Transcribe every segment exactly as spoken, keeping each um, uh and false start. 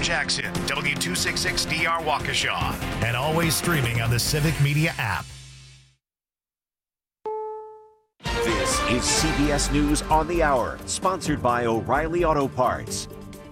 Jackson, W two sixty-six D R Waukesha, and always streaming on the Civic Media app. This is C B S News on the Hour, sponsored by O'Reilly Auto Parts.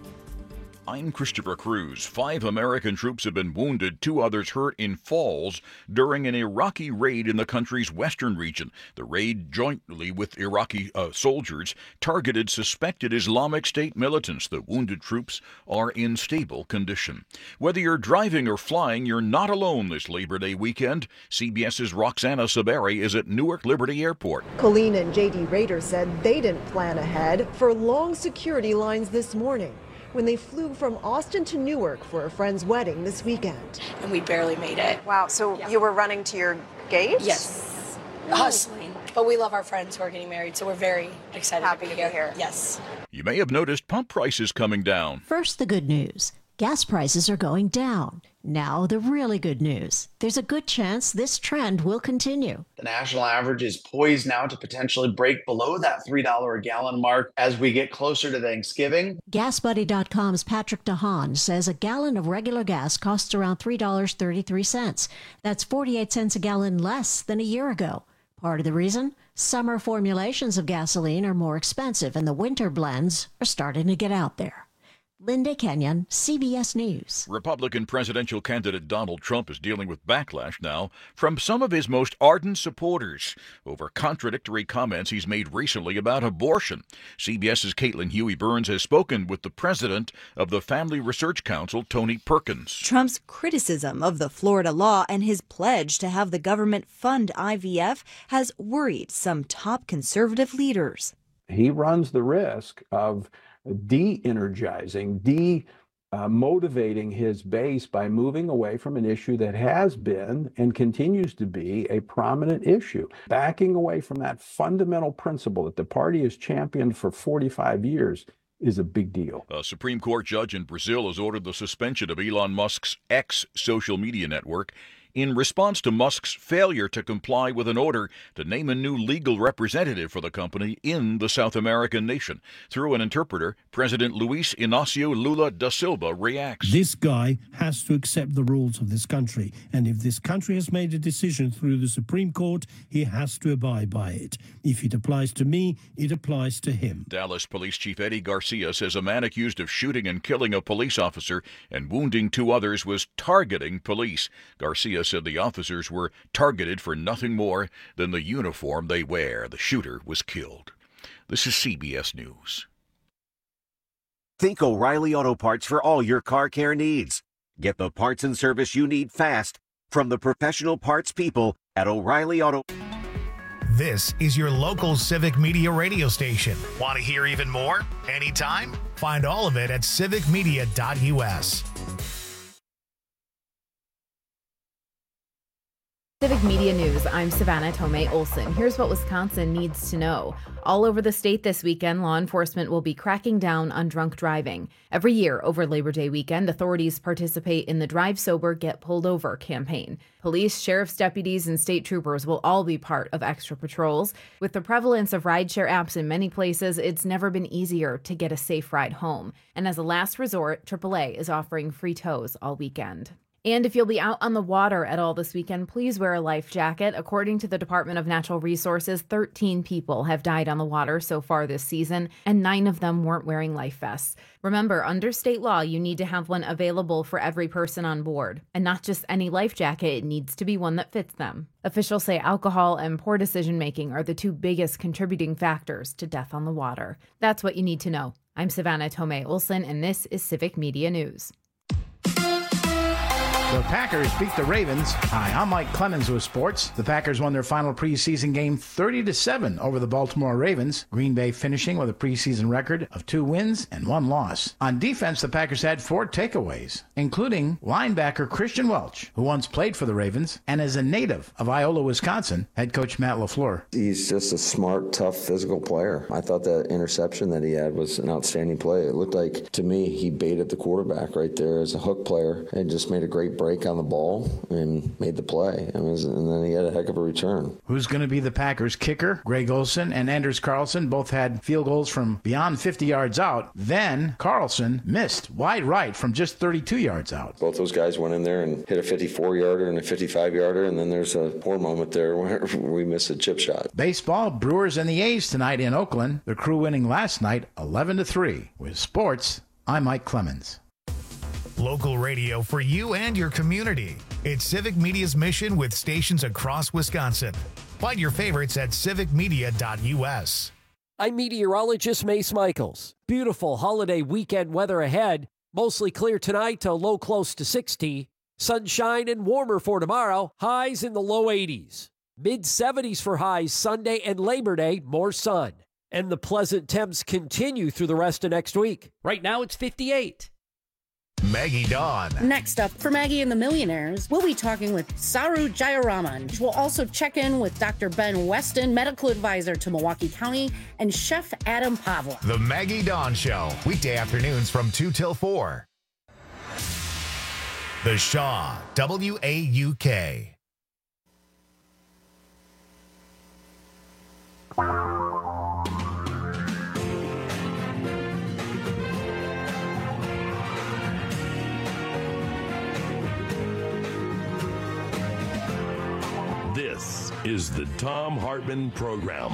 I'm Christopher Cruz. Five American troops have been wounded, two others hurt in falls during an Iraqi raid in the country's western region. The raid, jointly with Iraqi uh, soldiers, targeted suspected Islamic State militants. The wounded troops are in stable condition. Whether you're driving or flying, you're not alone this Labor Day weekend. CBS's Roxana Saberi is at Newark Liberty Airport. Colleen and J D Rader said they didn't plan ahead for long security lines this morning when they flew from Austin to Newark for a friend's wedding this weekend. And we barely made it. Wow, so yeah. You were running to your gate? Yes, oh. hustling. But we love our friends who are getting married, so we're very excited Happy to be to be here. here. Yes. You may have noticed pump prices coming down. First, the good news. Gas prices are going down. Now, the really good news. There's a good chance this trend will continue. The national average is poised now to potentially break below that three dollars a gallon mark as we get closer to Thanksgiving. Gas Buddy dot com's Patrick DeHaan says a gallon of regular gas costs around three dollars and thirty-three cents. That's forty-eight cents a gallon less than a year ago. Part of the reason? Summer formulations of gasoline are more expensive and the winter blends are starting to get out there. Linda Kenyon, C B S News. Republican presidential candidate Donald Trump is dealing with backlash now from some of his most ardent supporters over contradictory comments he's made recently about abortion. CBS's Caitlin Huey Burns has spoken with the president of the Family Research Council, Tony Perkins. Trump's criticism of the Florida law and his pledge to have the government fund I V F has worried some top conservative leaders. He runs the risk of de-energizing, de-motivating his base by moving away from an issue that has been and continues to be a prominent issue. Backing away from that fundamental principle that the party has championed for forty-five years is a big deal. A Supreme Court judge in Brazil has ordered the suspension of Elon Musk's X social media network in response to Musk's failure to comply with an order to name a new legal representative for the company in the South American nation. Through an interpreter, President Luis Inácio Lula da Silva reacts. This guy has to accept the rules of this country, and if this country has made a decision through the Supreme Court, he has to abide by it. If it applies to me, it applies to him. Dallas Police Chief Eddie Garcia says a man accused of shooting and killing a police officer and wounding two others was targeting police. Garcia said the officers were targeted for nothing more than the uniform they wear. The shooter was killed. This is C B S News. Think O'Reilly Auto Parts for all your car care needs. Get the parts and service you need fast from the professional parts people at O'Reilly Auto. This is your local Civic Media radio station. Want to hear even more? Anytime? Find all of it at civic media dot U S. Civic Media News, I'm Savannah Tomei Olson. Here's what Wisconsin needs to know. All over the state this weekend, law enforcement will be cracking down on drunk driving. Every year over Labor Day weekend, authorities participate in the Drive Sober, Get Pulled Over campaign. Police, sheriff's deputies, and state troopers will all be part of extra patrols. With the prevalence of rideshare apps in many places, it's never been easier to get a safe ride home. And as a last resort, triple A is offering free tows all weekend. And if you'll be out on the water at all this weekend, please wear a life jacket. According to the Department of Natural Resources, thirteen people have died on the water so far this season, and nine of them weren't wearing life vests. Remember, under state law, you need to have one available for every person on board. And not just any life jacket, it needs to be one that fits them. Officials say alcohol and poor decision-making are the two biggest contributing factors to death on the water. That's what you need to know. I'm Savannah Tomei Olson, and this is Civic Media News. The Packers beat the Ravens. Hi, I'm Mike Clemens with sports. The Packers won their final preseason game thirty to seven over the Baltimore Ravens. Green Bay finishing with a preseason record of two wins and one loss. On defense, the Packers had four takeaways, including linebacker Christian Welch, who once played for the Ravens and is a native of Iola, Wisconsin. Head coach Matt LaFleur. He's just a smart, tough, physical player. I thought that interception that he had was an outstanding play. It looked like, to me, he baited the quarterback right there as a hook player and just made a great break break on the ball and made the play. I mean, and then he had a heck of a return. Who's going to be the Packers kicker? Greg Olsen and Anders Carlson both had field goals from beyond fifty yards out. Then Carlson missed wide right from just thirty-two yards out. Both those guys went in there and hit a fifty-four-yarder and a fifty-five-yarder, and then there's a poor moment there where we missed a chip shot. Baseball, Brewers and the A's tonight in Oakland. The Crew winning last night eleven to three. With sports, I'm Mike Clemens. Local radio for you and your community. It's Civic Media's mission with stations across Wisconsin. Find your favorites at civic media dot u s. I'm meteorologist Mace Michaels. Beautiful holiday weekend weather ahead. Mostly clear tonight to low close to sixty. Sunshine and warmer for tomorrow. Highs in the low eighties. mid seventies for highs Sunday and Labor Day, more sun. And the pleasant temps continue through the rest of next week. Right now it's fifty-eight. Maggie Dawn. Next up, for Maggie and the Millionaires, we'll be talking with Saru Jayaraman. We'll also check in with Doctor Ben Weston, medical advisor to Milwaukee County, and Chef Adam Pavla. The Maggie Dawn Show, weekday afternoons from two till four. The Shaw, W A U K. This is the Thom Hartmann Program.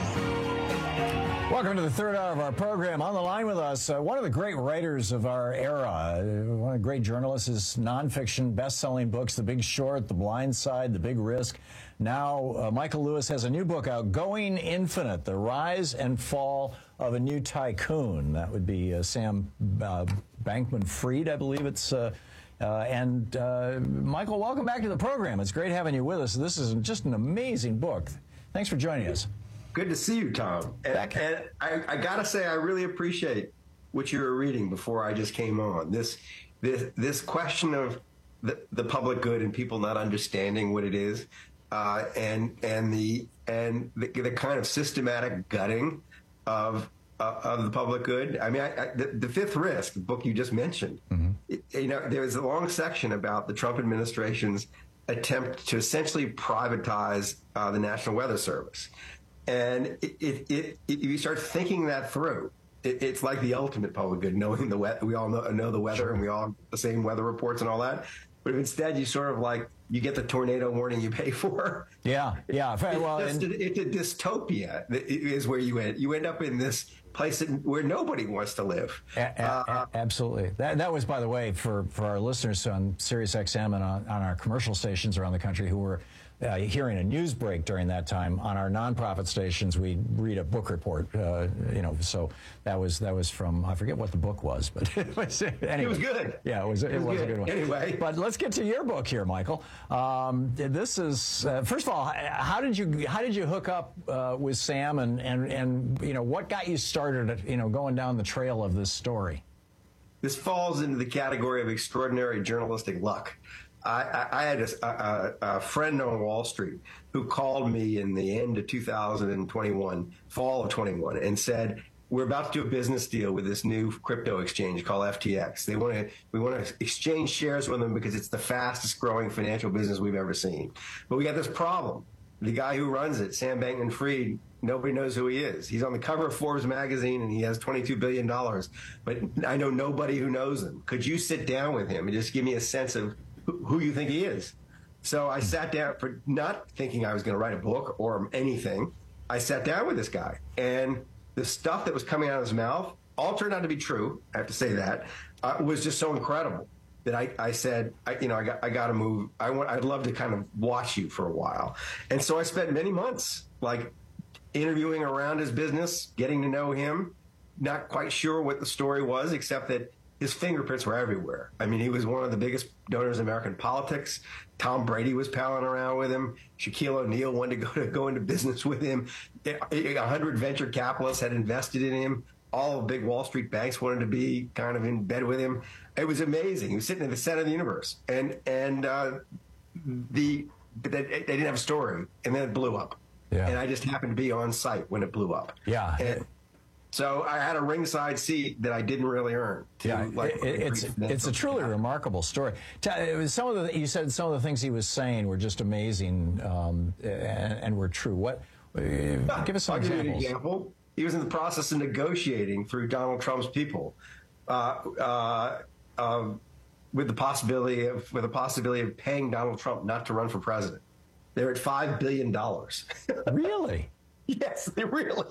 Welcome to the third hour of our program. On the line with us, uh, one of the great writers of our era, uh, one of the great journalists, is nonfiction, best-selling books, The Big Short, The Blind Side, The Big Risk. Now, uh, Michael Lewis has a new book out, Going Infinite, The Rise and Fall of a New Tycoon. That would be uh, Sam uh, Bankman-Fried, I believe it's... Uh, Uh, and uh, Michael, welcome back to the program. It's great having you with us. This is just an amazing book. Thanks for joining us. Good to see you, Tom. And, and I, I got to say, I really appreciate what you were reading before I just came on. This this this question of the, the public good and people not understanding what it is, uh, and and the and the, the kind of systematic gutting of uh, of the public good. I mean, I, I, the, the Fifth Risk, the book you just mentioned. Mm-hmm. it, you know, there was a long section about the Trump administration's attempt to essentially privatize uh, the National Weather Service. And it, it, it, it, you start thinking that through. It, it's like the ultimate public good, knowing the weather. We all know, know the weather, and we all have the same weather reports and all that. But instead, you sort of like, you get the tornado warning you pay for. Yeah, yeah. Well, it's, and- a, it's a dystopia is where you end. You end up in this place where nobody wants to live. A- a- uh, absolutely. That, that was, by the way, for, for our listeners on Sirius X M and on, on our commercial stations around the country who were uh, hearing a news break during that time. On our nonprofit stations, we read a book report. Uh, you know, so that was that was from, I forget what the book was, but it was, anyway. It was good. Yeah, it was. It, it was, was good. a good one. Anyway, but let's get to your book here, Michael. Um, this is uh, first of all, how did you how did you hook up uh, with Sam, and and and you know what got you started? You know, going down the trail of this story. This falls into the category of extraordinary journalistic luck. I, I, I had a, a, a friend on Wall Street who called me in the end of two thousand twenty-one, fall of twenty-one, and said, we're about to do a business deal with this new crypto exchange called F T X. They want to, we want to exchange shares with them because it's the fastest growing financial business we've ever seen. But we got this problem. The guy who runs it, Sam Bankman-Fried, nobody knows who he is. He's on the cover of Forbes magazine and he has twenty-two billion dollars, but I know nobody who knows him. Could you sit down with him and just give me a sense of who you think he is? So I sat down, for not thinking I was going to write a book or anything. I sat down with this guy, and the stuff that was coming out of his mouth all turned out to be true. I have to say that uh, was just so incredible that I, I said, I, you know, I got, I got to move. I want, I'd love to kind of watch you for a while. And so I spent many months like interviewing around his business, getting to know him, not quite sure what the story was, except that his fingerprints were everywhere. I mean, he was one of the biggest donors in American politics. Tom Brady was palling around with him. Shaquille O'Neal wanted to go to go into business with him. A hundred venture capitalists had invested in him. All the big Wall Street banks wanted to be kind of in bed with him. It was amazing. He was sitting at the center of the universe, and and uh, the they, they didn't have a story, and then it blew up. Yeah. And I just happened to be on site when it blew up. Yeah. And So I had a ringside seat that I didn't really earn. To, yeah, like, it, it's it's a truly remarkable story. It was some of the you said some of the things he was saying were just amazing um, and, and were true. What? Uh, give us some I'll examples. Give you an example. He was in the process of negotiating through Donald Trump's people, uh, uh, uh, with the possibility of with the possibility of paying Donald Trump not to run for president. They're at five billion dollars. Really? Yes, they really.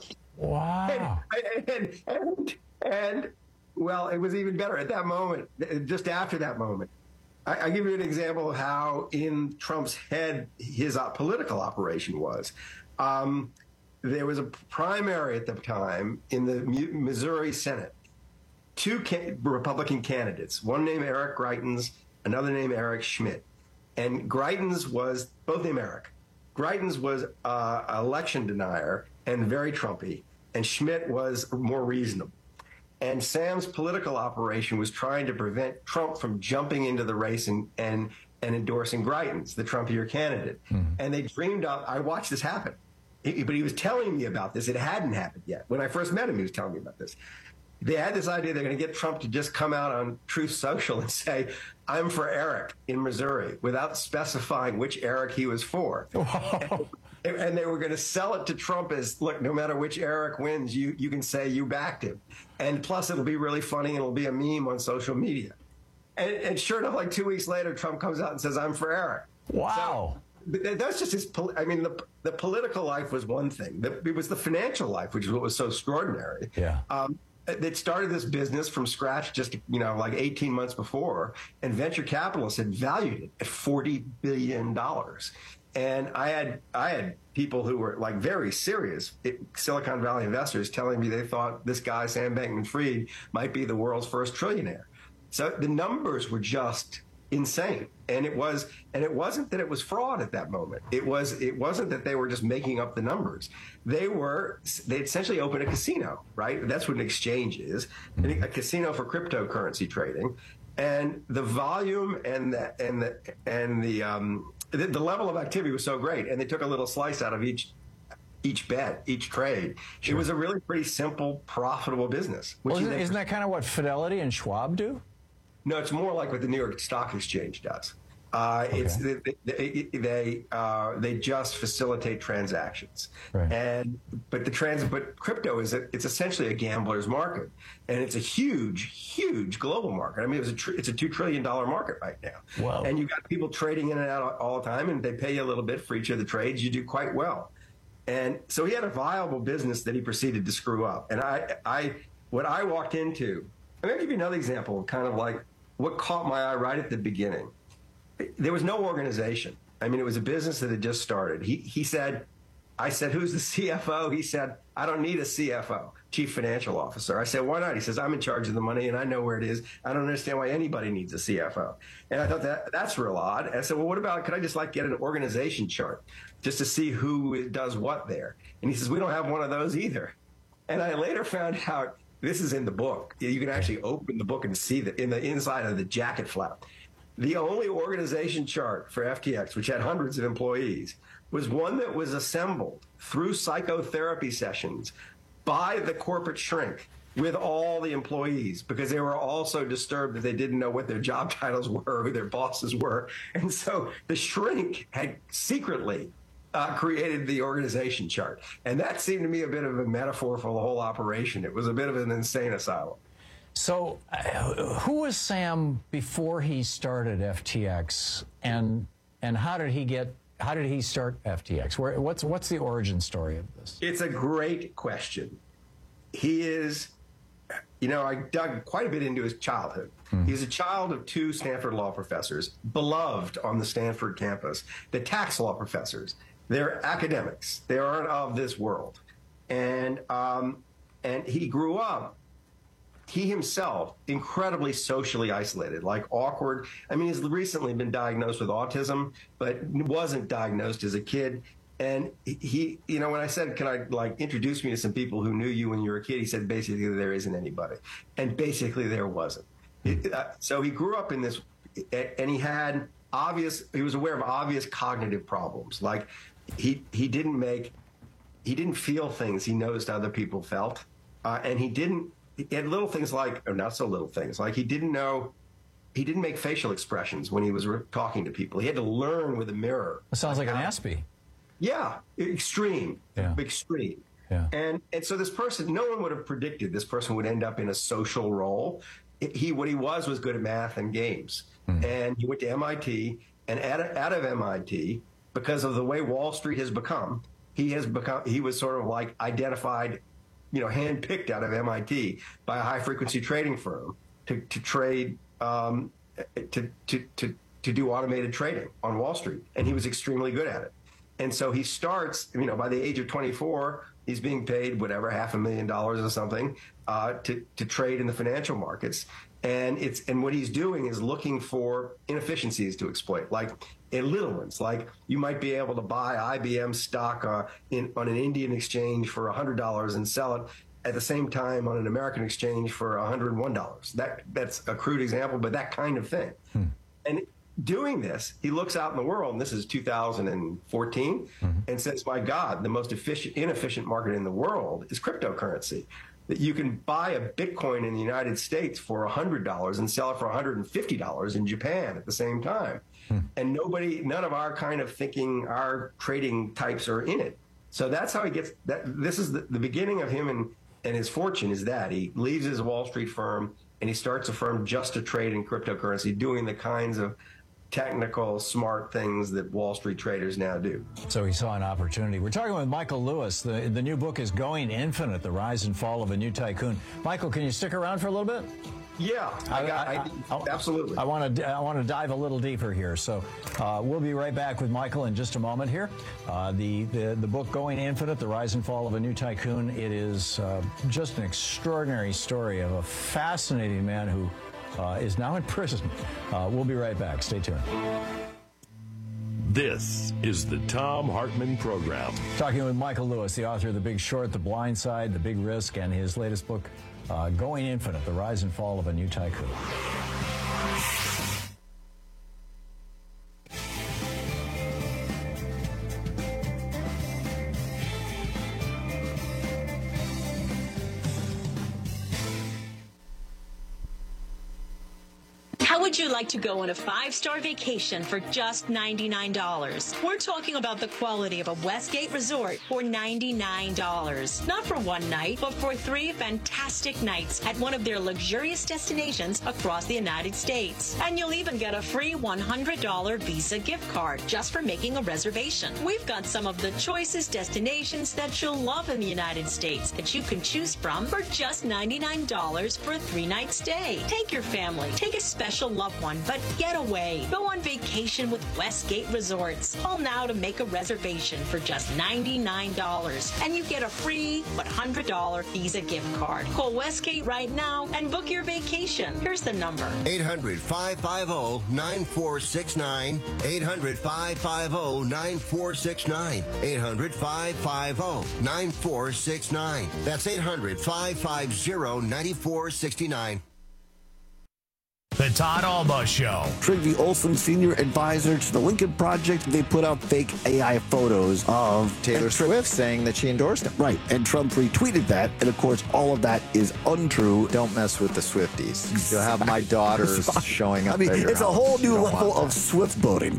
Wow. And, and, and, and, well, it was even better at that moment, just after that moment. I, I give you an example of how in Trump's head his uh, political operation was. Um, there was a primary at the time in the Missouri Senate. Two ca- Republican candidates, one named Eric Greitens, another named Eric Schmidt. And Greitens was, both named Eric. Greitens was uh, an election denier and very Trumpy, and Schmidt was more reasonable. And Sam's political operation was trying to prevent Trump from jumping into the race and and, and endorsing Greitens, the Trumpier candidate. Mm-hmm. And they dreamed up, I watched this happen. He, but he was telling me about this. It hadn't happened yet. When I first met him, he was telling me about this. They had this idea they're going to get Trump to just come out on Truth Social and say, I'm for Eric in Missouri, without specifying which Eric he was for. Wow. And, and they were going to sell it to Trump as, look, no matter which Eric wins, you, you can say you backed him. And plus, it'll be really funny and it'll be a meme on social media. And, and sure enough, like two weeks later, Trump comes out and says, I'm for Eric. Wow. So, that's just his, I mean, the, the political life was one thing. The, it was the financial life, which is what was so extraordinary. Yeah. Um, They'd started this business from scratch just, you know, like eighteen months before, and venture capitalists had valued it at forty billion dollars. And I had I had people who were like very serious Silicon Valley investors telling me they thought this guy, Sam Bankman-Fried, might be the world's first trillionaire. So the numbers were just insane. And it was, and it wasn't that it was fraud at that moment. It was, it wasn't that they were just making up the numbers. They were, they essentially opened a casino, right? That's what an exchange is, a casino for cryptocurrency trading. And the volume and the, and the, and the, um, the, the level of activity was so great. And they took a little slice out of each, each bet, each trade. Sure. It was a really pretty simple, profitable business. Which well, isn't, isn't that kind of what Fidelity and Schwab do? No, it's more like what the New York Stock Exchange does. Uh, okay. It's they they they, uh, they just facilitate transactions, right. and but the trans but crypto is a, it's essentially a gambler's market, and it's a huge, huge global market. I mean, it's a tr- it's a two trillion dollar market right now. Wow. And you've got people trading in and out all the time, and they pay you a little bit for each of the trades. You do quite well, and so he had a viable business that he proceeded to screw up. And I I what I walked into. I'm going to give you another example of kind of like what caught my eye right at the beginning. There was no organization. I mean, it was a business that had just started. He he said, I said, who's the C F O? He said, I don't need a C F O, Chief Financial Officer. I said, why not? He says, I'm in charge of the money and I know where it is. I don't understand why anybody needs a C F O. And I thought that that's real odd. And I said, well, what about, could I just like get an organization chart just to see who does what there? And he says, we don't have one of those either. And I later found out, this is in the book. You can actually open the book and see that in the inside of the jacket flap. The only organization chart for F T X, which had hundreds of employees, was one that was assembled through psychotherapy sessions by the corporate shrink with all the employees, because they were all so disturbed that they didn't know what their job titles were, who their bosses were. And so the shrink had secretly uh, created the organization chart. And that seemed to me a bit of a metaphor for the whole operation. It was a bit of an insane asylum. So uh, who was Sam before he started F T X, and and how did he get how did he start F T X? Where, what's what's the origin story of this? It's a great question. He is, you know, I dug quite a bit into his childhood. Hmm. He's a child of two Stanford law professors, beloved on the Stanford campus, the tax law professors. They're academics. They aren't of this world. And um, and he grew up, he himself, incredibly socially isolated, like awkward. I mean, he's recently been diagnosed with autism, but wasn't diagnosed as a kid. And he, you know, when I said, can I like introduce me to some people who knew you when you were a kid? He said, basically, there isn't anybody. And basically, there wasn't. It, uh, so he grew up in this, and he had obvious, he was aware of obvious cognitive problems. Like he, he didn't make, he didn't feel things he noticed other people felt. Uh, and he didn't, he had little things like, or not so little things, like he didn't know, he didn't make facial expressions when he was re- talking to people. He had to learn with a mirror. It sounds like an Aspie. Yeah, extreme, yeah. extreme. Yeah. And and so this person, no one would have predicted this person would end up in a social role. It, he what he was was good at math and games, mm. and he went to M I T. And out of, out of M I T, because of the way Wall Street has become, he has become he was sort of like identified, you know, handpicked out of M I T by a high frequency trading firm to to trade um, to to to to do automated trading on Wall Street, and he was extremely good at it. And so he starts, you know, by the age of twenty-four, he's being paid whatever, half a million dollars or something uh, to, to trade in the financial markets. And it's and what he's doing is looking for inefficiencies to exploit, like in little ones. Like you might be able to buy I B M stock uh, in, on an Indian exchange for one hundred dollars and sell it at the same time on an American exchange for one hundred one dollars. That That's a crude example, but that kind of thing. Hmm. And doing this, he looks out in the world, and this is two thousand fourteen, mm-hmm. and says, my God, the most efficient, inefficient market in the world is cryptocurrency. That you can buy a Bitcoin in the United States for one hundred dollars and sell it for one hundred fifty dollars in Japan at the same time. Hmm. And nobody, none of our kind of thinking, our trading types are in it. So that's how he gets that. This is the, the beginning of him and, and his fortune is that he leaves his Wall Street firm and he starts a firm just to trade in cryptocurrency, doing the kinds of technical, smart things that Wall Street traders now do. So he saw an opportunity. We're talking with Michael Lewis. The, the new book is Going Infinite, The Rise and Fall of a New Tycoon. Michael, can you stick around for a little bit? Yeah, I got, I, I, I, absolutely. I want to I want to dive a little deeper here. So uh, we'll be right back with Michael in just a moment here. Uh, the, the, the book Going Infinite, The Rise and Fall of a New Tycoon. It is uh, just an extraordinary story of a fascinating man who Uh, is now in prison. Uh, we'll be right back. Stay tuned. This is the Thom Hartmann Program. Talking with Michael Lewis, the author of The Big Short, The Blind Side, The Big Risk, and his latest book, uh, Going Infinite, The Rise and Fall of a New Tycoon. How would you like to go on a five-star vacation for just ninety-nine dollars? We're talking about the quality of a Westgate resort for ninety-nine dollars. Not for one night, but for three fantastic nights at one of their luxurious destinations across the United States. And you'll even get a free one hundred dollars Visa gift card just for making a reservation. We've got some of the choicest destinations that you'll love in the United States that you can choose from for just ninety-nine dollars for a three-night stay. Take your family, take a special loved one, but get away. Go on vacation with Westgate Resorts. Call now to make a reservation for just ninety-nine dollars, and you get a free one hundred dollars Visa gift card. Call Westgate right now and book your vacation. Here's the number. eight hundred, five five zero, nine four six nine. eight hundred, five five zero, nine four six nine. eight hundred, five five zero, nine four six nine. That's eight hundred, five five zero, nine four six nine. The Todd Alba Show. Trygve Olsen, senior advisor to the Lincoln Project. They put out fake A I photos of Taylor Swift saying that she endorsed him. Right, and Trump retweeted that, and of course, all of that is untrue. Don't mess with the Swifties. You'll have my daughters showing up. I mean, at your it's house. a whole new level of Swift boating.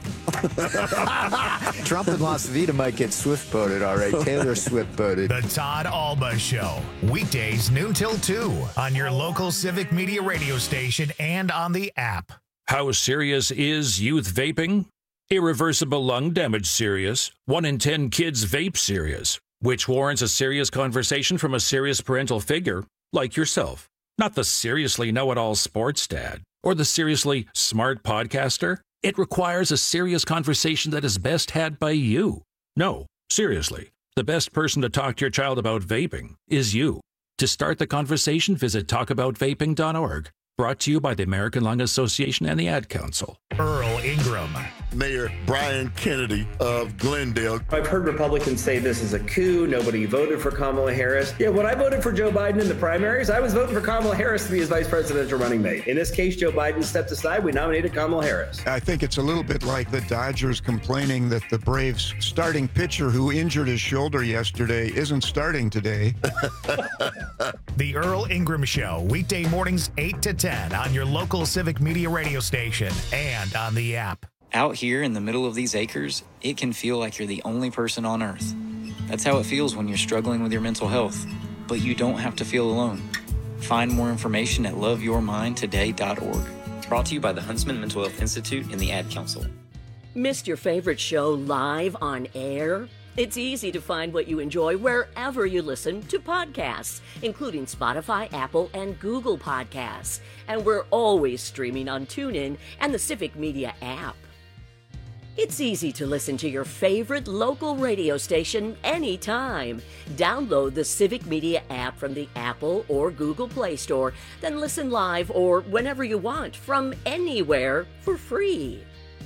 Trump in Las Vegas might get Swift boated, all right. Taylor Swift boated. The Todd Alba Show. Weekdays noon till two on your local Civic Media radio station and on the app. How serious is youth vaping? Irreversible lung damage serious. One in ten kids vape serious, which warrants a serious conversation from a serious parental figure like yourself. Not the seriously know-it-all sports dad or the seriously smart podcaster. It requires a serious conversation that is best had by you. No, seriously, the best person to talk to your child about vaping is you. To start the conversation, visit talk about vaping dot org. Brought to you by the American Lung Association and the Ad Council. Earl Ingram. Mayor Brian Kennedy of Glendale. I've heard Republicans say this is a coup. Nobody voted for Kamala Harris. Yeah, when I voted for Joe Biden in the primaries, I was voting for Kamala Harris to be his vice presidential running mate. In this case, Joe Biden stepped aside. We nominated Kamala Harris. I think it's a little bit like the Dodgers complaining that the Braves starting pitcher who injured his shoulder yesterday isn't starting today. The Earl Ingram Show, weekday mornings eight to ten on your local Civic Media radio station and on the app. Out here in the middle of these acres, it can feel like you're the only person on Earth. That's how it feels when you're struggling with your mental health. But you don't have to feel alone. Find more information at love your mind today dot org. Brought to you by the Huntsman Mental Health Institute and the Ad Council. Missed your favorite show live on air? It's easy to find what you enjoy wherever you listen to podcasts, including Spotify, Apple, and Google Podcasts. And we're always streaming on TuneIn and the Civic Media app. It's easy to listen to your favorite local radio station anytime. Download the Civic Media app from the Apple or Google Play Store, then listen live or whenever you want from anywhere for free.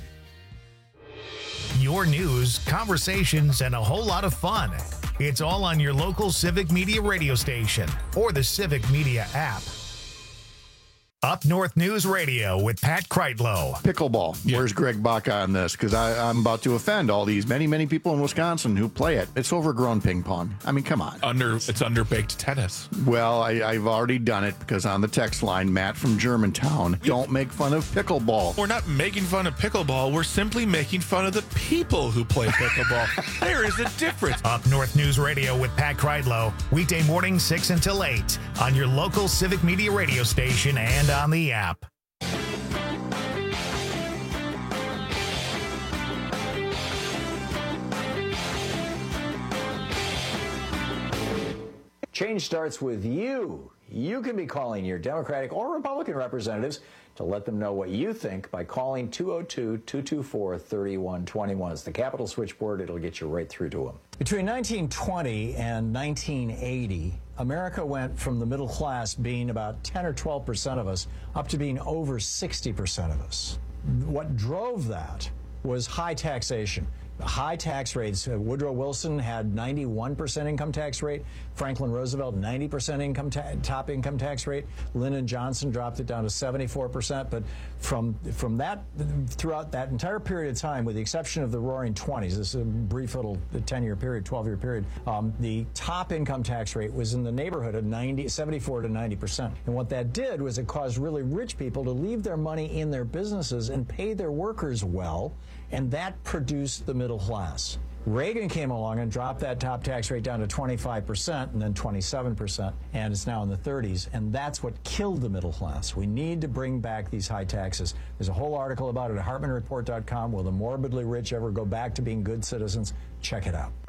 Your news, conversations, and a whole lot of fun. It's all on your local Civic Media radio station or the Civic Media app. Up North News Radio with Pat Kreitlow. Pickleball. Yeah. Where's Greg Baca on this? Because I'm about to offend all these many, many people in Wisconsin who play it. It's overgrown ping pong. I mean, come on. Under It's underbaked tennis. Well, I, I've already done it because on the text line, Matt from Germantown, don't make fun of pickleball. We're not making fun of pickleball. We're simply making fun of the people who play pickleball. There is a difference. Up North News Radio with Pat Kreitlow. Weekday morning six until eight on your local Civic Media radio station and on the app. Change starts with you. You can be calling your Democratic or Republican representatives to let them know what you think by calling two oh two, two two four, three one two one. It's the Capitol switchboard. It'll get you right through to them. Between nineteen twenty and nineteen eighty, America went from the middle class being about ten or twelve percent of us up to being over sixty percent of us. What drove that was high taxation. High tax rates. Uh, Woodrow Wilson had ninety-one percent income tax rate. Franklin Roosevelt, ninety percent income ta- top income tax rate. Lyndon Johnson dropped it down to seventy-four percent. But from from that, throughout that entire period of time, with the exception of the Roaring Twenties, this is a brief little ten-year period, twelve-year period, um, the top income tax rate was in the neighborhood of ninety, seventy-four to ninety percent. And what that did was it caused really rich people to leave their money in their businesses and pay their workers well, and that produced the middle class. Reagan came along and dropped that top tax rate down to twenty-five percent and then twenty-seven percent, and it's now in the thirties, and that's what killed the middle class. We need to bring back these high taxes. There's a whole article about it at Hartman Report dot com. Will the morbidly rich ever go back to being good citizens? Check it out.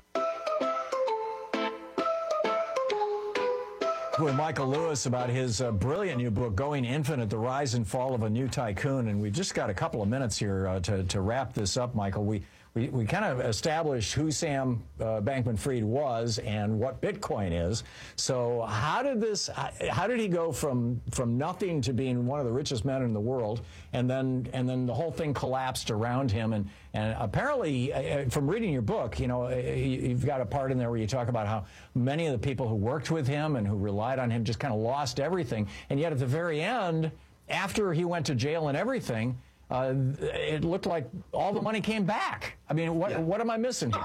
With Michael Lewis about his uh, brilliant new book, Going Infinite, The Rise and Fall of a New Tycoon. And we've just got a couple of minutes here uh, to, to wrap this up, Michael. We we, we kind of established who Sam uh, Bankman-Fried was and what Bitcoin is. So how did this, how did he go from from nothing to being one of the richest men in the world, and then and then the whole thing collapsed around him? And, and apparently, uh, from reading your book, you know, you've got a part in there where you talk about how many of the people who worked with him and who relied on him just kind of lost everything. And yet at the very end, after he went to jail and everything, Uh, it looked like all the money came back. I mean, what yeah. what am I missing here?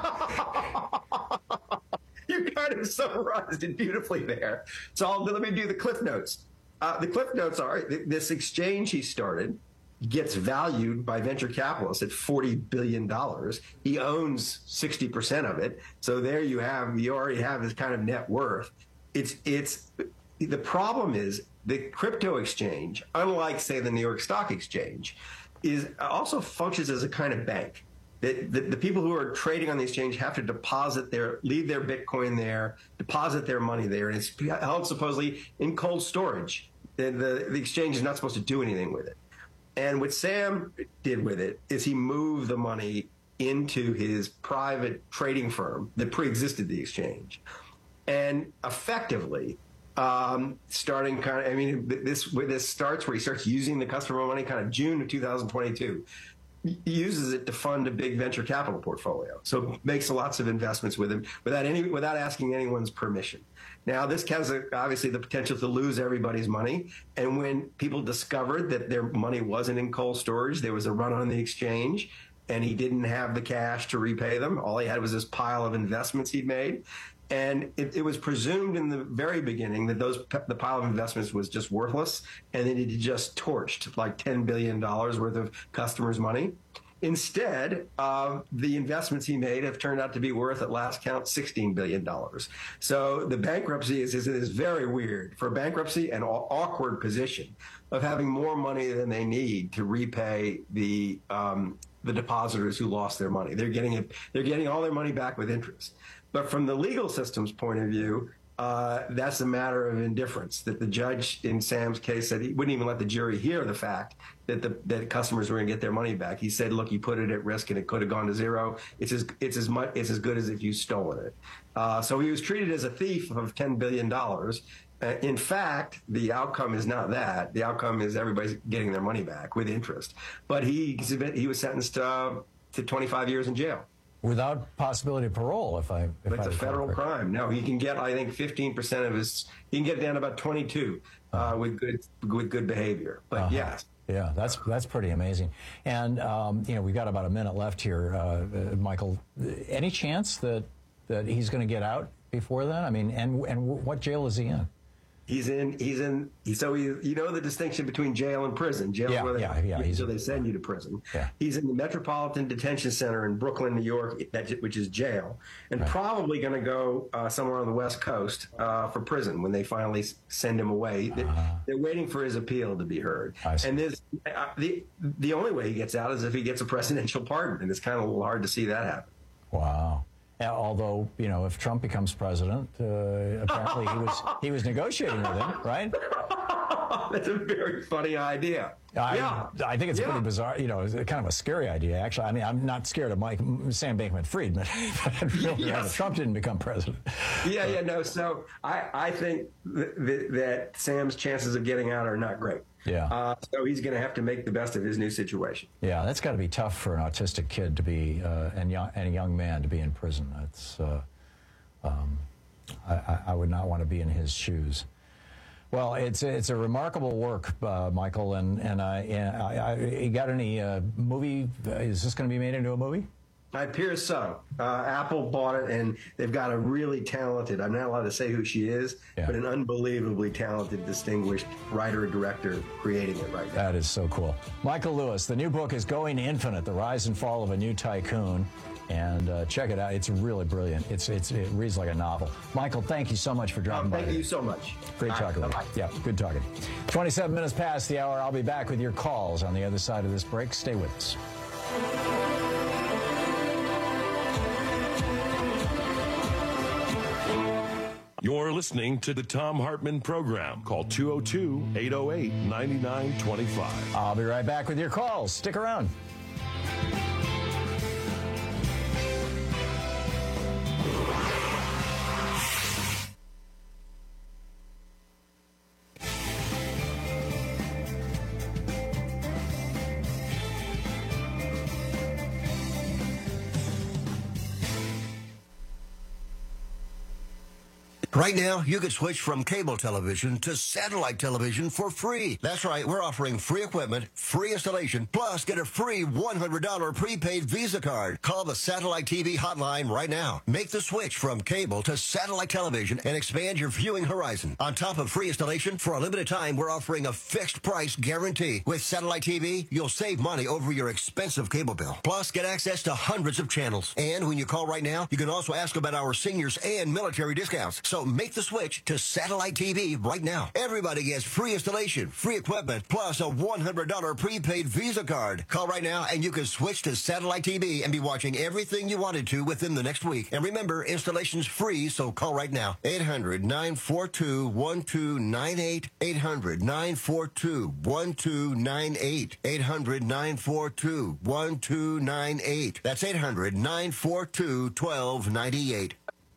You kind of summarized it beautifully there. So I'll, let me do the Cliff Notes. Uh, the Cliff Notes are this exchange he started gets valued by venture capitalists at forty billion dollars. He owns sixty percent of it. So there you have, you already have his kind of net worth. It's, it's, the problem is the crypto exchange, unlike, say, the New York Stock Exchange, is also functions as a kind of bank. The, the, the people who are trading on the exchange have to deposit their, leave their Bitcoin there, deposit their money there, and it's held supposedly in cold storage. The, the, the exchange is not supposed to do anything with it. And what Sam did with it is he moved the money into his private trading firm that pre-existed the exchange. And effectively, um, starting kind of, I mean, this where this starts, where he starts using the customer money kind of June of two thousand twenty-two. He uses it to fund a big venture capital portfolio. So makes lots of investments with him without any without asking anyone's permission. Now, this has a, obviously the potential to lose everybody's money. And when people discovered that their money wasn't in cold storage, there was a run on the exchange, and he didn't have the cash to repay them. All he had was this pile of investments he'd made. And it, it was presumed in the very beginning that those the pile of investments was just worthless, and that it had just torched like ten billion dollars worth of customers' money. Instead, uh, the investments he made have turned out to be worth, at last count, sixteen billion dollars. So the bankruptcy is, is, is very weird. For bankruptcy, an awkward position of having more money than they need to repay the um, the depositors who lost their money. They're getting it. They're getting all their money back with interest. But from the legal system's point of view, uh, that's a matter of indifference, that the judge in Sam's case said he wouldn't even let the jury hear the fact that the that customers were going to get their money back. He said, look, you put it at risk and it could have gone to zero. It's as it's as much it's as good as if you stolen it. Uh, so he was treated as a thief of ten billion dollars. Uh, in fact, the outcome is not that. The outcome is everybody's getting their money back with interest. But he he was sentenced uh, to twenty-five years in jail. Without possibility of parole, if I. If it's I a federal correct. crime. No, he can get, I think, fifteen percent of his. He can get down to about twenty-two uh, with good with good behavior. But Uh-huh. yes. Yeah, that's that's pretty amazing. And um, you know, we've got about a minute left here, uh, uh, Michael. Any chance that that he's going to get out before then? I mean, and and what jail is he in? He's in. He's in. So he, you know the distinction between jail and prison. Jail Yeah, is where they, yeah, yeah, he's- so they send you to prison. Yeah. He's in the Metropolitan Detention Center in Brooklyn, New York, that, which is jail, and probably going to go uh, somewhere on the West Coast uh, for prison when they finally s- send him away. They, They're waiting for his appeal to be heard. And this, uh, the the only way he gets out is if he gets a presidential pardon, and it's kind of a little hard to see that happen. Wow. Uh, although, you know, if Trump becomes president, uh, apparently he was he was negotiating with him, right? That's a very funny idea. I, yeah. I think it's Yeah. pretty bizarre. You know, it's kind of a scary idea, actually. I mean, I'm not scared of Mike Sam Bankman-Fried, but I'd really Yes. rather Trump didn't become president. Yeah, yeah, no. So I, I think th- th- that Sam's chances of getting out are not great. Yeah. Uh, so he's going to have to make the best of his new situation. Yeah, that's got to be tough for an autistic kid to be, uh, and, young, and a young man to be in prison. That's, uh, um, I, I would not want to be in his shoes. Well, it's it's a remarkable work, uh, Michael, and and I, and I, I you got any uh, movie? Is this going to be made into a movie? I appears so. Uh, Apple bought it, and they've got a really talented, I'm not allowed to say who she is, Yeah. but an unbelievably talented, distinguished writer and director creating it right now. That is so cool. Michael Lewis, the new book is Going Infinite, The Rise and Fall of a New Tycoon. And uh, check it out. It's really brilliant. It's it's It reads like a novel. Michael, thank you so much for dropping by. Thank you so much. Great All right, talking with bye-bye. you. Yeah, good talking. twenty-seven minutes past the hour. I'll be back with your calls on the other side of this break. Stay with us. You're listening to the Tom Hartman Program. Call two oh two, eight oh eight, nine nine two five. I'll be right back with your calls. Stick around. Right now, you could switch from cable television to satellite television for free. That's right, we're offering free equipment, free installation, plus get a free one hundred dollars prepaid Visa card. Call the Satellite T V hotline right now. Make the switch from cable to satellite television and expand your viewing horizon. On top of free installation, for a limited time, we're offering a fixed price guarantee. With Satellite T V, you'll save money over your expensive cable bill. Plus, get access to hundreds of channels. And when you call right now, you can also ask about our seniors and military discounts. So make the switch to Satellite T V right now. Everybody gets free installation, free equipment, plus a one hundred dollars prepaid Visa card. Call right now and you can switch to Satellite T V and be watching everything you wanted to within the next week. And remember, installation's free, so call right now. eight hundred, nine four two, one two nine eight. eight hundred, nine four two, one two nine eight. eight hundred, nine four two, one two nine eight. That's eight hundred, nine four two, one two nine eight.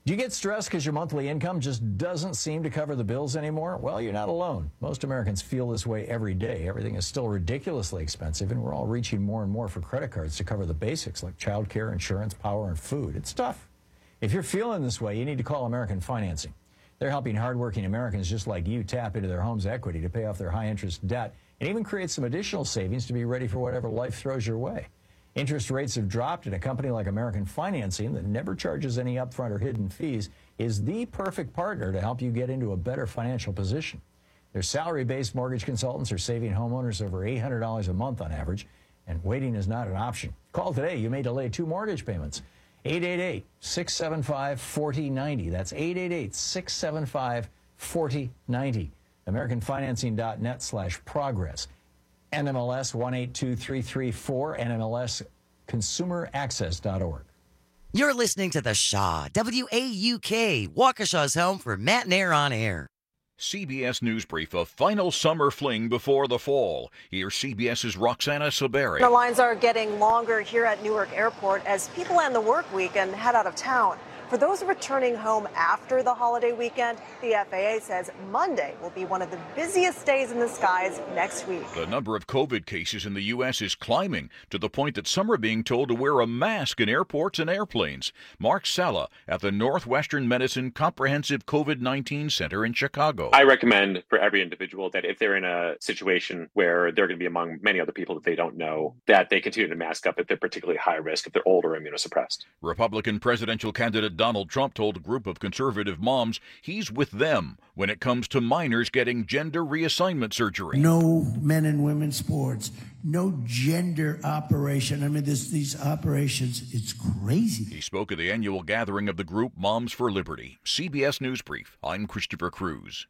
Do you get stressed because your monthly income just doesn't seem to cover the bills anymore? Well, you're not alone. Most Americans feel this way every day. Everything is still ridiculously expensive, and we're all reaching more and more for credit cards to cover the basics like childcare, insurance, power, and food. It's tough. If you're feeling this way, you need to call American Financing. They're helping hardworking Americans just like you tap into their home's equity to pay off their high-interest debt and even create some additional savings to be ready for whatever life throws your way. Interest rates have dropped, and a company like American Financing that never charges any upfront or hidden fees is the perfect partner to help you get into a better financial position. Their salary-based mortgage consultants are saving homeowners over eight hundred dollars a month on average, and waiting is not an option. Call today. You may delay two mortgage payments. eight eight eight, six seven five, four zero nine zero. That's eight eight eight, six seven five, four zero nine zero. AmericanFinancing.net slash progress. N M L S one eight two three three four, N M L S consumer access dot org. You're listening to The Shaw, W A U K, Waukesha's home for Matt and Air on Air. C B S News Brief, a final summer fling before the fall. Here's CBS's Roxana Saberi. The lines are getting longer here at Newark Airport as people end the work week and head out of town. For those returning home after the holiday weekend, the F A A says Monday will be one of the busiest days in the skies next week. The number of COVID cases in the U S is climbing to the point that some are being told to wear a mask in airports and airplanes. Mark Sala at the Northwestern Medicine Comprehensive COVID nineteen Center in Chicago. I recommend for every individual that if they're in a situation where they're going to be among many other people that they don't know, that they continue to mask up if they're particularly high risk, if they're older or immunosuppressed. Republican presidential candidate Donald Trump told a group of conservative moms he's with them when it comes to minors getting gender reassignment surgery. No men and women sports, no gender operation. I mean, this, these operations, it's crazy. He spoke at the annual gathering of the group Moms for Liberty. C B S News Brief. I'm Christopher Cruz.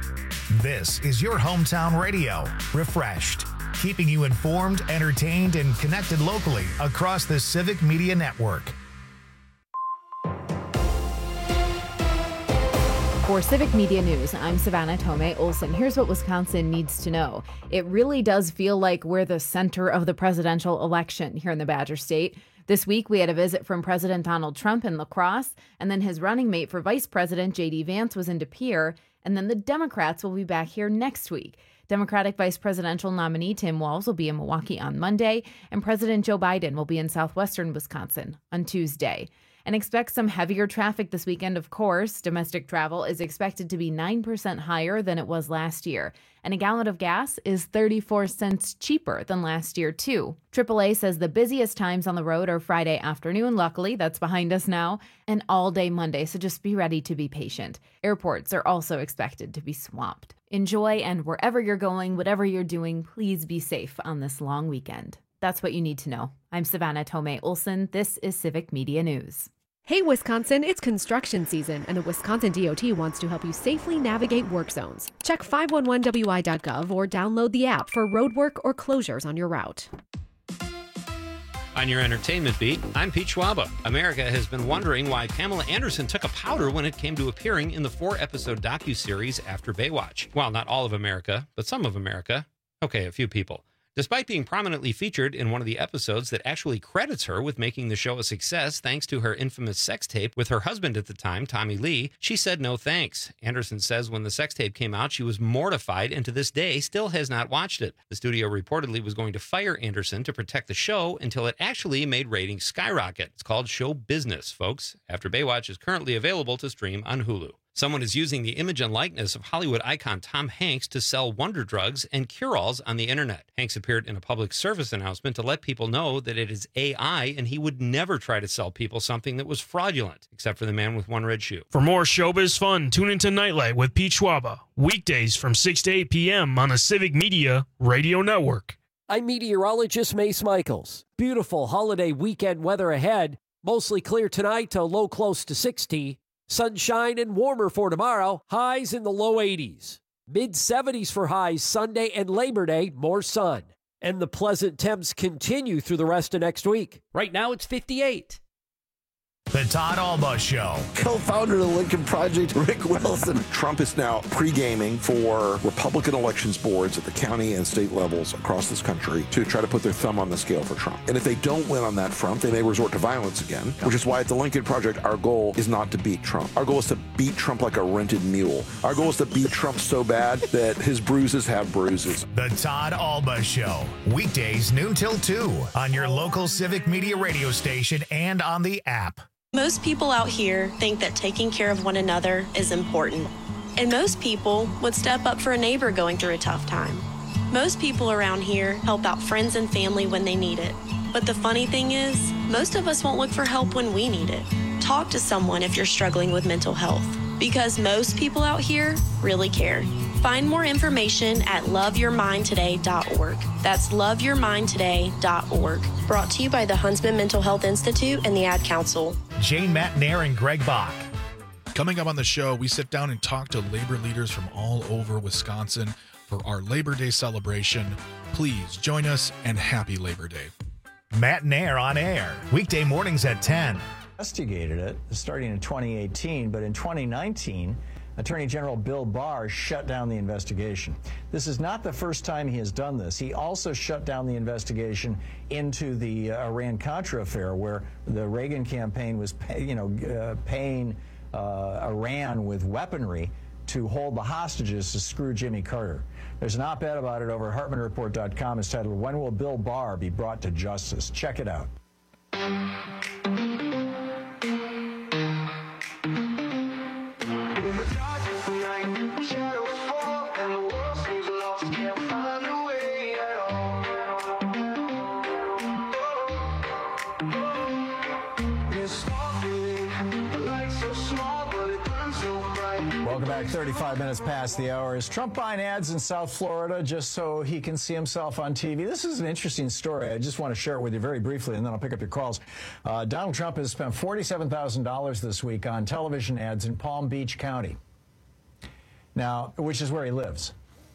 This is your hometown radio, refreshed, keeping you informed, entertained, and connected locally across the Civic Media Network. For Civic Media News, I'm Savannah Tomei Olson. Here's what Wisconsin needs to know. It really does feel like we're the center of the presidential election here in the Badger State. This week, we had a visit from President Donald Trump in La Crosse, and then his running mate for Vice President, J D. Vance, was in De Pere, and then the Democrats will be back here next week. Democratic Vice Presidential nominee Tim Walz will be in Milwaukee on Monday, and President Joe Biden will be in southwestern Wisconsin on Tuesday. And expect some heavier traffic this weekend, of course. Domestic travel is expected to be nine percent higher than it was last year. And a gallon of gas is thirty-four cents cheaper than last year, too. triple A says the busiest times on the road are Friday afternoon. Luckily, that's behind us now. And all day Monday, so just be ready to be patient. Airports are also expected to be swamped. Enjoy, and wherever you're going, whatever you're doing, please be safe on this long weekend. That's what you need to know. I'm Savannah Tomei Olson. This is Civic Media News. Hey Wisconsin, it's construction season, and the Wisconsin D O T wants to help you safely navigate work zones. Check five one one W I dot gov or download the app for roadwork or closures on your route. On your entertainment beat, I'm Pete Schwaba. America has been wondering why Pamela Anderson took a powder when it came to appearing in the four-episode docuseries After Baywatch. Well, not all of America, but some of America. Okay, a few people. Despite being prominently featured in one of the episodes that actually credits her with making the show a success thanks to her infamous sex tape with her husband at the time, Tommy Lee, she said no thanks. Anderson says when the sex tape came out, she was mortified and to this day still has not watched it. The studio reportedly was going to fire Anderson to protect the show until it actually made ratings skyrocket. It's called Show Business, folks. After Baywatch is currently available to stream on Hulu. Someone is using the image and likeness of Hollywood icon Tom Hanks to sell wonder drugs and cure-alls on the internet. Hanks appeared in a public service announcement to let people know that it is A I and he would never try to sell people something that was fraudulent, except for the man with one red shoe. For more showbiz fun, tune into Nightlight with Pete Schwaba, weekdays from six to eight p.m. on the Civic Media Radio Network. I'm meteorologist Mace Michaels. Beautiful holiday weekend weather ahead. Mostly clear tonight to low close to sixty. Sunshine and warmer for tomorrow. Highs in the low eighties. mid seventies for highs Sunday and Labor Day, more sun. And the pleasant temps continue through the rest of next week. Right now it's fifty-eight. The Todd Alba Show. Co-founder of the Lincoln Project, Rick Wilson. Trump is now pre-gaming for Republican elections boards at the county and state levels across this country to try to put their thumb on the scale for Trump. And if they don't win on that front, they may resort to violence again, which is why at the Lincoln Project, our goal is not to beat Trump. Our goal is to beat Trump like a rented mule. Our goal is to beat Trump so bad that his bruises have bruises. The Todd Alba Show. Weekdays noon till two on your local Civic Media radio station and on the app. Most people out here think that taking care of one another is important. And most people would step up for a neighbor going through a tough time. Most people around here help out friends and family when they need it. But the funny thing is, most of us won't look for help when we need it. Talk to someone if you're struggling with mental health, because most people out here really care. Find more information at love your mind today dot org. That's love your mind today dot org. Brought to you by the Huntsman Mental Health Institute and the Ad Council. Jane Matnair and Greg Bach. Coming up on the show, we sit down and talk to labor leaders from all over Wisconsin for our Labor Day celebration. Please join us, and happy Labor Day. Matnair on air, weekday mornings at ten. Investigated it starting in twenty eighteen, but in twenty nineteen, Attorney General Bill Barr shut down the investigation. This is not the first time he has done this. He also shut down the investigation into the uh, Iran-Contra affair, where the Reagan campaign was, pay, you know, uh, paying uh, Iran with weaponry to hold the hostages to screw Jimmy Carter. There's an op-ed about it over at Hartman Report dot com. It's titled, "When Will Bill Barr Be Brought to Justice?" Check it out. Welcome back. thirty-five minutes past the hour. Is Trump buying ads in South Florida just so he can see himself on T V? This is an interesting story. I just want to share it with you very briefly, and then I'll pick up your calls. Uh, Donald Trump has spent forty-seven thousand dollars this week on television ads in Palm Beach County, now, which is where he lives.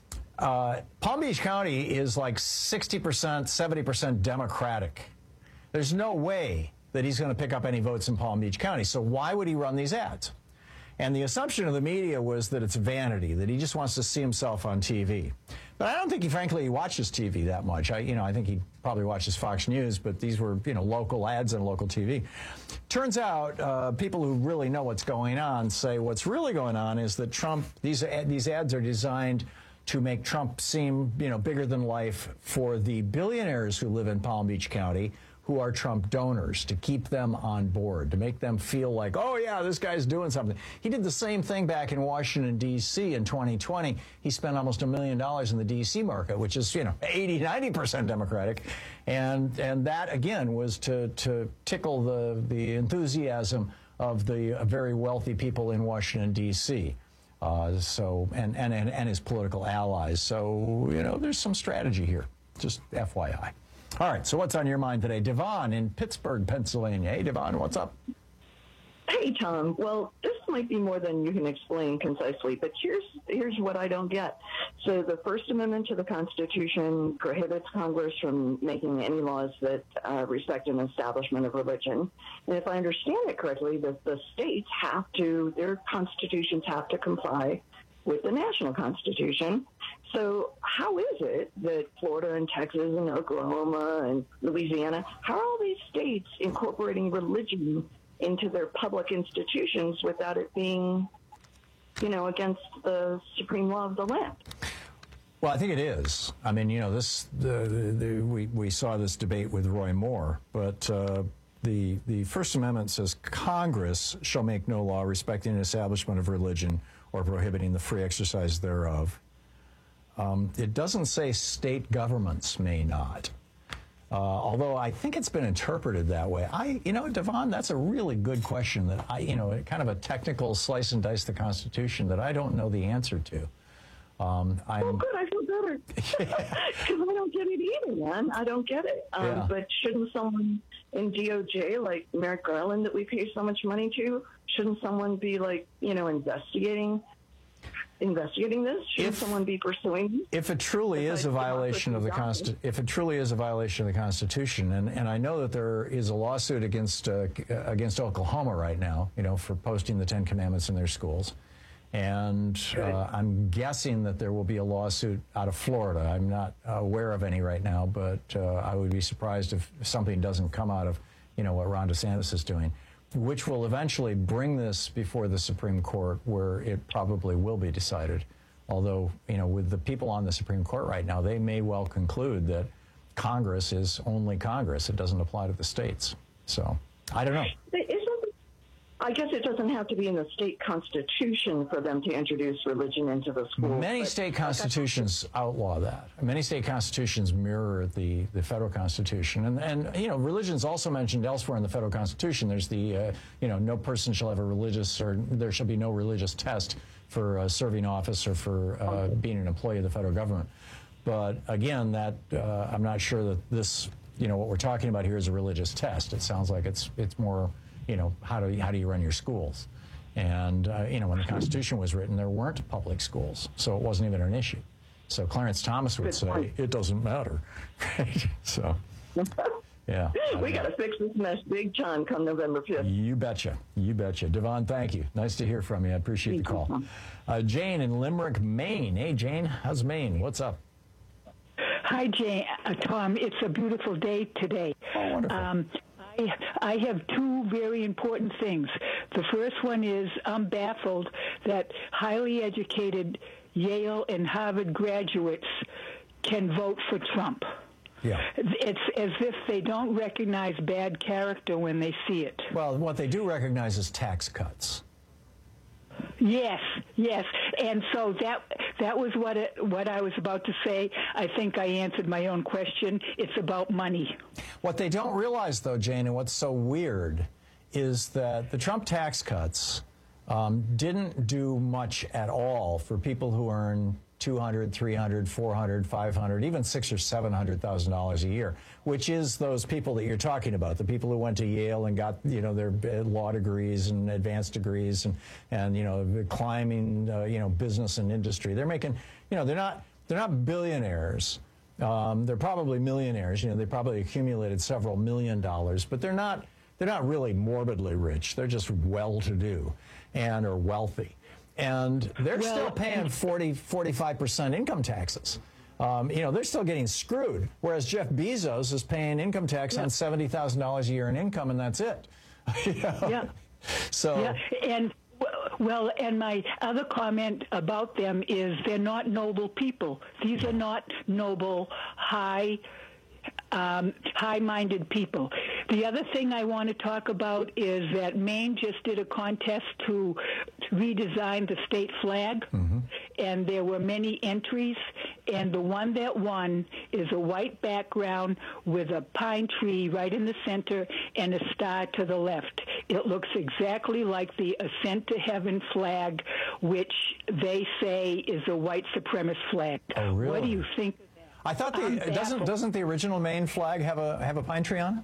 Uh, Palm Beach County is like sixty percent, seventy percent Democratic. There's no way that he's going to pick up any votes in Palm Beach County. So why would he run these ads? And the assumption of the media was that it's vanity, that he just wants to see himself on T V. But I don't think he, frankly, watches T V that much. I, you know, I think he probably watches Fox News, but these were, you know, local ads on local T V. Turns out, uh, people who really know what's going on say what's really going on is that Trump, these these ads are designed to make Trump seem, you know, bigger than life for the billionaires who live in Palm Beach County, who are Trump donors, to keep them on board, to make them feel like, oh, yeah, this guy's doing something. He did the same thing back in Washington, D C in twenty twenty. He spent almost a million dollars in the D C market, which is, you know, eighty, ninety percent Democratic. And and that, again, was to, to tickle the, the enthusiasm of the very wealthy people in Washington, D C Uh, so and, and, and, and his political allies. So, you know, there's some strategy here, just F Y I. All right, so what's on your mind today? Devon in Pittsburgh, Pennsylvania. Hey, Devon, what's up? Hey, Tom. Well, this might be more than you can explain concisely, but here's here's what I don't get. So the First Amendment to the Constitution prohibits Congress from making any laws that uh, respect an establishment of religion. And if I understand it correctly, the, the states have to, their constitutions have to comply with the national constitution. So how is it that Florida and Texas and Oklahoma and Louisiana, how are all these states incorporating religion into their public institutions without it being, you know, against the supreme law of the land? Well, I think it is. I mean, you know, this the, the, we, we saw this debate with Roy Moore, but uh, the, the First Amendment says Congress shall make no law respecting an establishment of religion or prohibiting the free exercise thereof. Um, it doesn't say state governments may not, uh, although I think it's been interpreted that way. I, you know, Devon, that's a really good question that I, you know, kind of a technical slice and dice the Constitution that I don't know the answer to. Um, I'm, oh, good. I feel better. Because I don't get it either, man. I don't get it. Um, yeah. But shouldn't someone in D O J, like Merrick Garland, that we pay so much money to, shouldn't someone be, like, you know, investigating investigating this? Should If- someone be pursuing? If it truly is a violation of the consti- if it truly is a violation of the Constitution, and, and I know that there is a lawsuit against uh, against Oklahoma right now, you know, for posting the Ten Commandments in their schools, and uh, I'm guessing that there will be a lawsuit out of Florida. I'm not aware of any right now, but uh, I would be surprised if something doesn't come out of, you know, what Ron DeSantis is doing, which will eventually bring this before the Supreme Court, where it probably will be decided. Although, you know, with the people on the Supreme Court right now, they may well conclude that Congress is only Congress. It doesn't apply to the states. So, I don't know. Isn't, I guess it doesn't have to be in the state constitution for them to introduce religion into the school. Many but- state constitutions outlaw that. Many state constitutions mirror the, the federal constitution. And, and, you know, religion is also mentioned elsewhere in the federal constitution. There's the, uh, you know, no person shall have a religious, or there shall be no religious test for uh, serving office or for uh, being an employee of the federal government. But again, that uh, I'm not sure that this, you know, what we're talking about here is a religious test. It sounds like it's it's more, you know, how do you, how do you run your schools? And, uh, you know, when the Constitution was written, there weren't public schools, so it wasn't even an issue. So Clarence Thomas would say, it doesn't matter, right? So, yeah. We got to fix this mess big time come November fifth. You betcha. You betcha. Devon, thank you. Nice to hear from you. I appreciate the call. Uh, Jane in Limerick, Maine. Hey, Jane, how's Maine? What's up? Hi, Jane. Uh, Tom, it's a beautiful day today. Oh, wonderful. Um, I, I have two very important things. The first one is I'm baffled that highly educated Yale and Harvard graduates can vote for Trump. Yeah. It's as if they don't recognize bad character when they see it. Well, what they do recognize is tax cuts. Yes, yes, and so that that was what it, what I was about to say. I think I answered my own question. It's about money. What they don't realize, though, Jane, and what's so weird, is that the Trump tax cuts um, didn't do much at all for people who earn two hundred, three hundred, four hundred, five hundred, even six or seven hundred thousand dollars a year, which is those people that you're talking about, the people who went to Yale and got, you know, their law degrees and advanced degrees and, and you know, climbing, uh, you know, business and industry. They're making, you know, they're not they're not billionaires. Um, they're probably millionaires. You know, they probably accumulated several million dollars, but they're not they're not really morbidly rich. They're just well-to-do and are wealthy. And they're Well, still paying forty, forty-five percent income taxes. Um, you know, they're still getting screwed, whereas Jeff Bezos is paying income tax Yeah. on seventy thousand dollars a year in income, and that's it. You know? Yeah. So, Yeah, and well, and my other comment about them is they're not noble people. These are not noble, high, um, high-minded people. The other thing I want to talk about is that Maine just did a contest to redesign the state flag, and there were many entries, and the one that won is a white background with a pine tree right in the center and a star to the left. It looks exactly like the Ascent to Heaven flag, which they say is a white supremacist flag. Oh, really? What do you think? I thought the I'm doesn't baffled. doesn't the original Maine flag have a have a pine tree on it?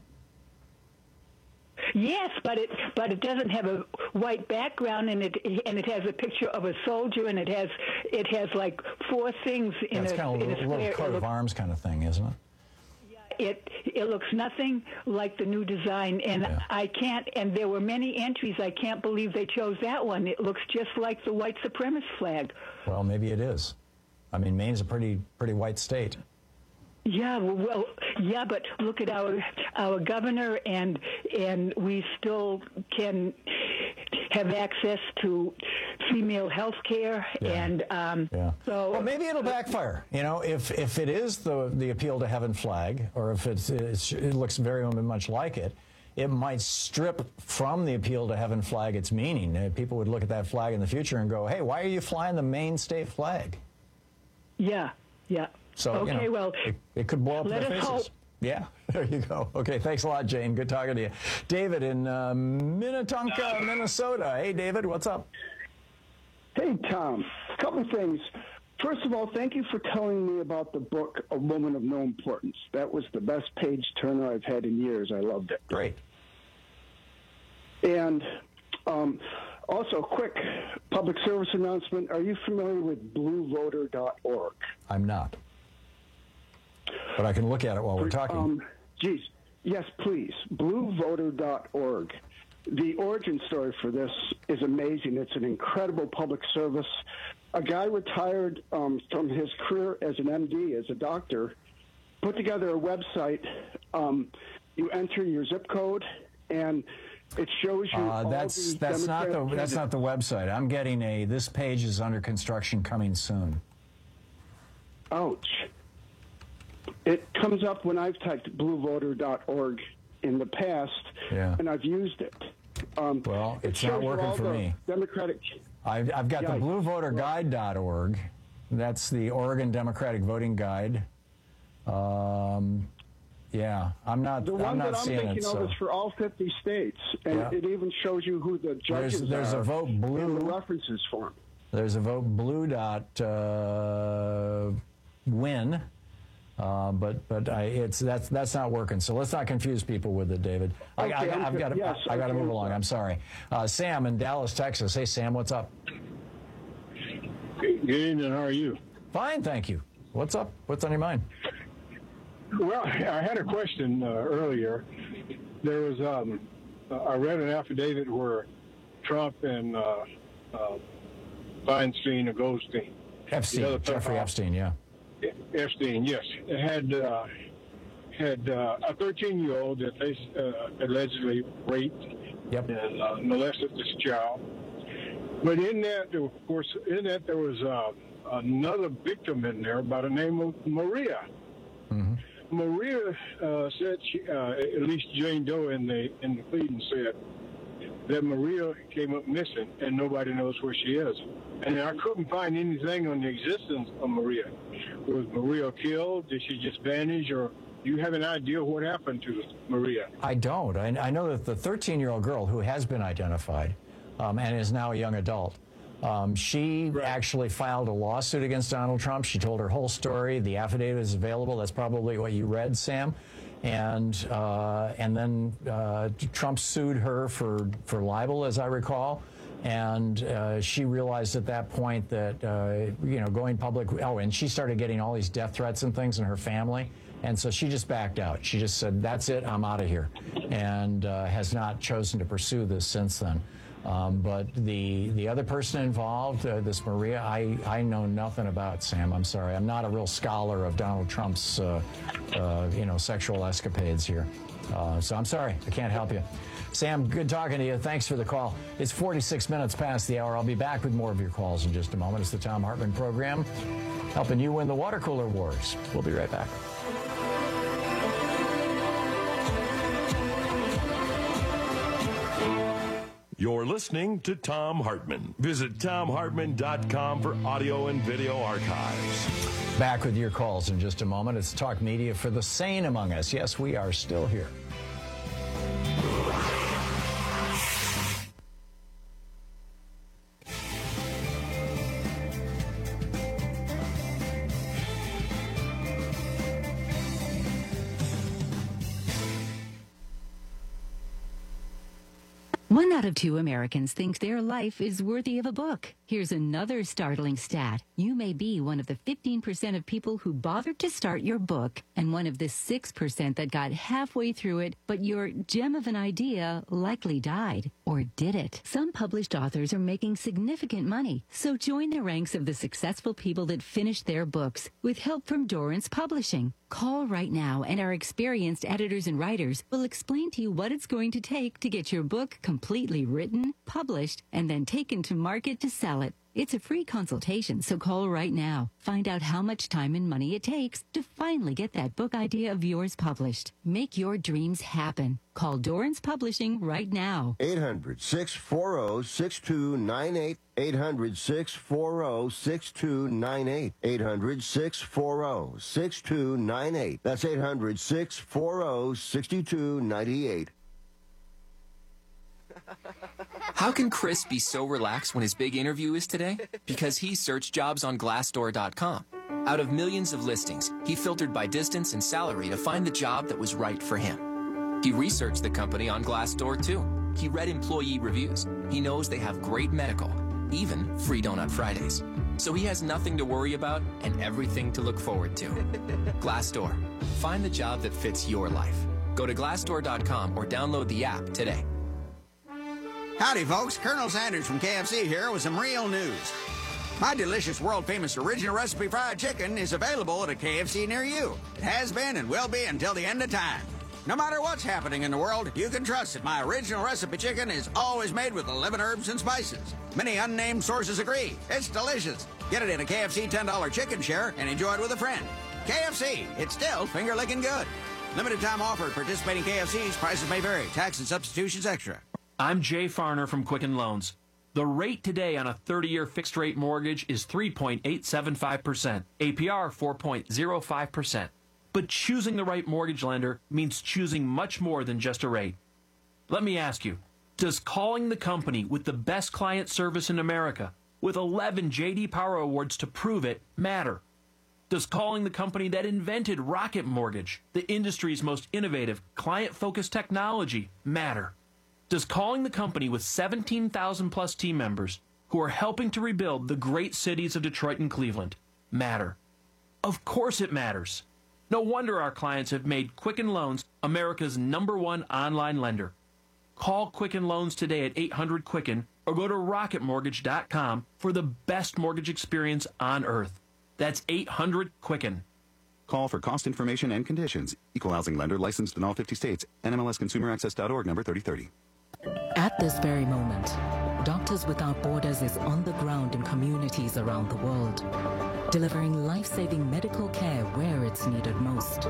Yes, but it but it doesn't have a white background, and it and it has a picture of a soldier, and it has it has like four things in That's a, kind of in a a little, square. little coat It of looks- arms kind of thing, isn't it? It it looks nothing like the new design, and I can't. And there were many entries. I can't believe they chose that one. It looks just like the white supremacist flag. Well, maybe it is. I mean, Maine's a pretty pretty white state. Yeah, well, yeah, but look at our our governor, and and we still can have access to female health care, and um, Yeah. so Well, maybe it'll backfire. You know, if if it is the the appeal to heaven flag, or if it's, it's it looks very much like it, it might strip from the appeal to heaven flag its meaning. Uh, People would look at that flag in the future and go, "Hey, why are you flying the Maine state flag?" yeah, yeah. So okay, you know, well, it, it could blow up let their us faces. hope. Yeah, there you go. Okay, thanks a lot, Jane. Good talking to you. David in uh, Minnetonka, Minnesota. Hey, David, what's up? Hey, Tom. A couple of things. First of all, thank you for telling me about the book, A Woman of No Importance. That was the best page turner I've had in years. I loved it. Great. And um, Also, quick public service announcement. Are you familiar with blue voter dot org? I'm not. But I can look at it while we're talking. Um, geez. Yes, please. blue voter dot org. The origin story for this is amazing. It's an incredible public service. A guy retired um, from his career as an M D, as a doctor, put together a website. Um, you enter your zip code, and it shows you. Uh, all that's the that's not the Democratic that's not the website. I'm getting a. This page is under construction, coming soon. Ouch. It comes up when I've typed blue voter dot org in the past, Yeah. and I've used it. Um, Well, it it's not shows you working all for the me. Democratic. I've, I've got Yeah. the blue voter guide dot org. That's the Oregon Democratic Voting Guide. Um, yeah, I'm not. The I'm one not that I'm seeing thinking it. of So. is for all fifty states, and Yeah. it even shows you who the judges There's, there's are. a vote blue. And the references for them. There's a vote blue dot uh, win. Uh, but but I, it's that's that's not working. So let's not confuse people with it, David. I, Okay, I, I'm I've good. got to Yes, I got to okay, move I'm along. sorry. I'm sorry. Uh, Sam in Dallas, Texas. Hey, Sam, what's up? Good evening. How are you? Fine, thank you. What's up? What's on your mind? Well, I had a question uh, earlier. There was um, I read an affidavit where Trump and uh, uh, Feinstein or Goldstein, Epstein, the other Jeffrey fellow- Epstein. Yeah. Epstein, yes, had uh, had uh, a thirteen-year-old that they uh, allegedly raped yep. and uh, molested this child. But in that, of course, in that there was uh, another victim in there by the name of Maria. Mm-hmm. Maria uh, said, she, uh, at least Jane Doe in the in the pleading said that Maria came up missing and nobody knows where she is. And I couldn't find anything on the existence of Maria. Was Maria killed? Did she just vanish? Or do you have an idea what happened to Maria? I don't. I, I know that the thirteen-year-old girl who has been identified um, and is now a young adult, um, she actually filed a lawsuit against Donald Trump. She told her whole story. The affidavit is available. That's probably what you read, Sam. And uh, and then uh, Trump sued her for, for libel, as I recall. And uh, she realized at that point that, uh, you know, going public, oh, and she started getting all these death threats and things in her family. And so she just backed out. She just said, that's it, I'm out of here. And uh, has not chosen to pursue this since then. Um, but the the other person involved, uh, this Maria, I, I know nothing about, Sam. I'm sorry. I'm not a real scholar of Donald Trump's, uh, uh, you know, sexual escapades here. Uh, so I'm sorry. I can't help you. Sam, good talking to you. Thanks for the call. It's forty-six minutes past the hour. I'll be back with more of your calls in just a moment. It's the Thom Hartmann program, helping you win the water cooler wars. We'll be right back. You're listening to Thom Hartmann. Visit Thom Hartmann dot com for audio and video archives. Back with your calls in just a moment. It's Talk Media for the sane among us. Yes, we are still here. One out of two Americans think their life is worthy of a book. Here's another startling stat. You may be one of the fifteen percent of people who bothered to start your book and one of the six percent that got halfway through it, but your gem of an idea likely died. Or did it? Some published authors are making significant money, so join the ranks of the successful people that finished their books with help from Dorrance Publishing. Call right now and our experienced editors and writers will explain to you what it's going to take to get your book completely written, published, and then taken to market to sell it. It's a free consultation, so call right now. Find out how much time and money it takes to finally get that book idea of yours published. Make your dreams happen. Call Dorrance Publishing right now. eight hundred, six four zero, six two nine eight. eight hundred, six four zero, six two nine eight. eight hundred, six four zero, six two nine eight. That's eight hundred, six four zero, six two nine eight. How can Chris be so relaxed when his big interview is today? Because he searched jobs on Glassdoor dot com. Out of millions of listings, he filtered by distance and salary to find the job that was right for him. He researched the company on Glassdoor too. He read employee reviews. He knows they have great medical, even free Donut Fridays. So he has nothing to worry about and everything to look forward to. Glassdoor. Find the job that fits your life. Go to glassdoor dot com or download the app today. Howdy, folks. Colonel Sanders from K F C here with some real news. My delicious, world-famous original recipe fried chicken is available at a K F C near you. It has been and will be until the end of time. No matter what's happening in the world, you can trust that my original recipe chicken is always made with eleven herbs and spices. Many unnamed sources agree. It's delicious. Get it in a K F C ten dollar chicken share and enjoy it with a friend. K F C, it's still finger-licking good. Limited time offer at participating K F Cs. Prices may vary. Tax and substitutions extra. I'm Jay Farner from Quicken Loans. The rate today on a thirty-year fixed-rate mortgage is three point eight seven five percent. A P R four point zero five percent. But choosing the right mortgage lender means choosing much more than just a rate. Let me ask you, does calling the company with the best client service in America, with eleven J D Power Awards to prove it, matter? Does calling the company that invented Rocket Mortgage, the industry's most innovative, client-focused technology, matter? Does calling the company with seventeen thousand plus team members who are helping to rebuild the great cities of Detroit and Cleveland matter? Of course it matters. No wonder our clients have made Quicken Loans America's number one online lender. Call Quicken Loans today at eight hundred Quicken or go to rocket mortgage dot com for the best mortgage experience on earth. That's eight hundred Quicken. Call for cost information and conditions. Equal housing lender licensed in all fifty states. N M L S consumer access dot org number thirty thirty. At this very moment, Doctors Without Borders is on the ground in communities around the world, delivering life-saving medical care where it's needed most.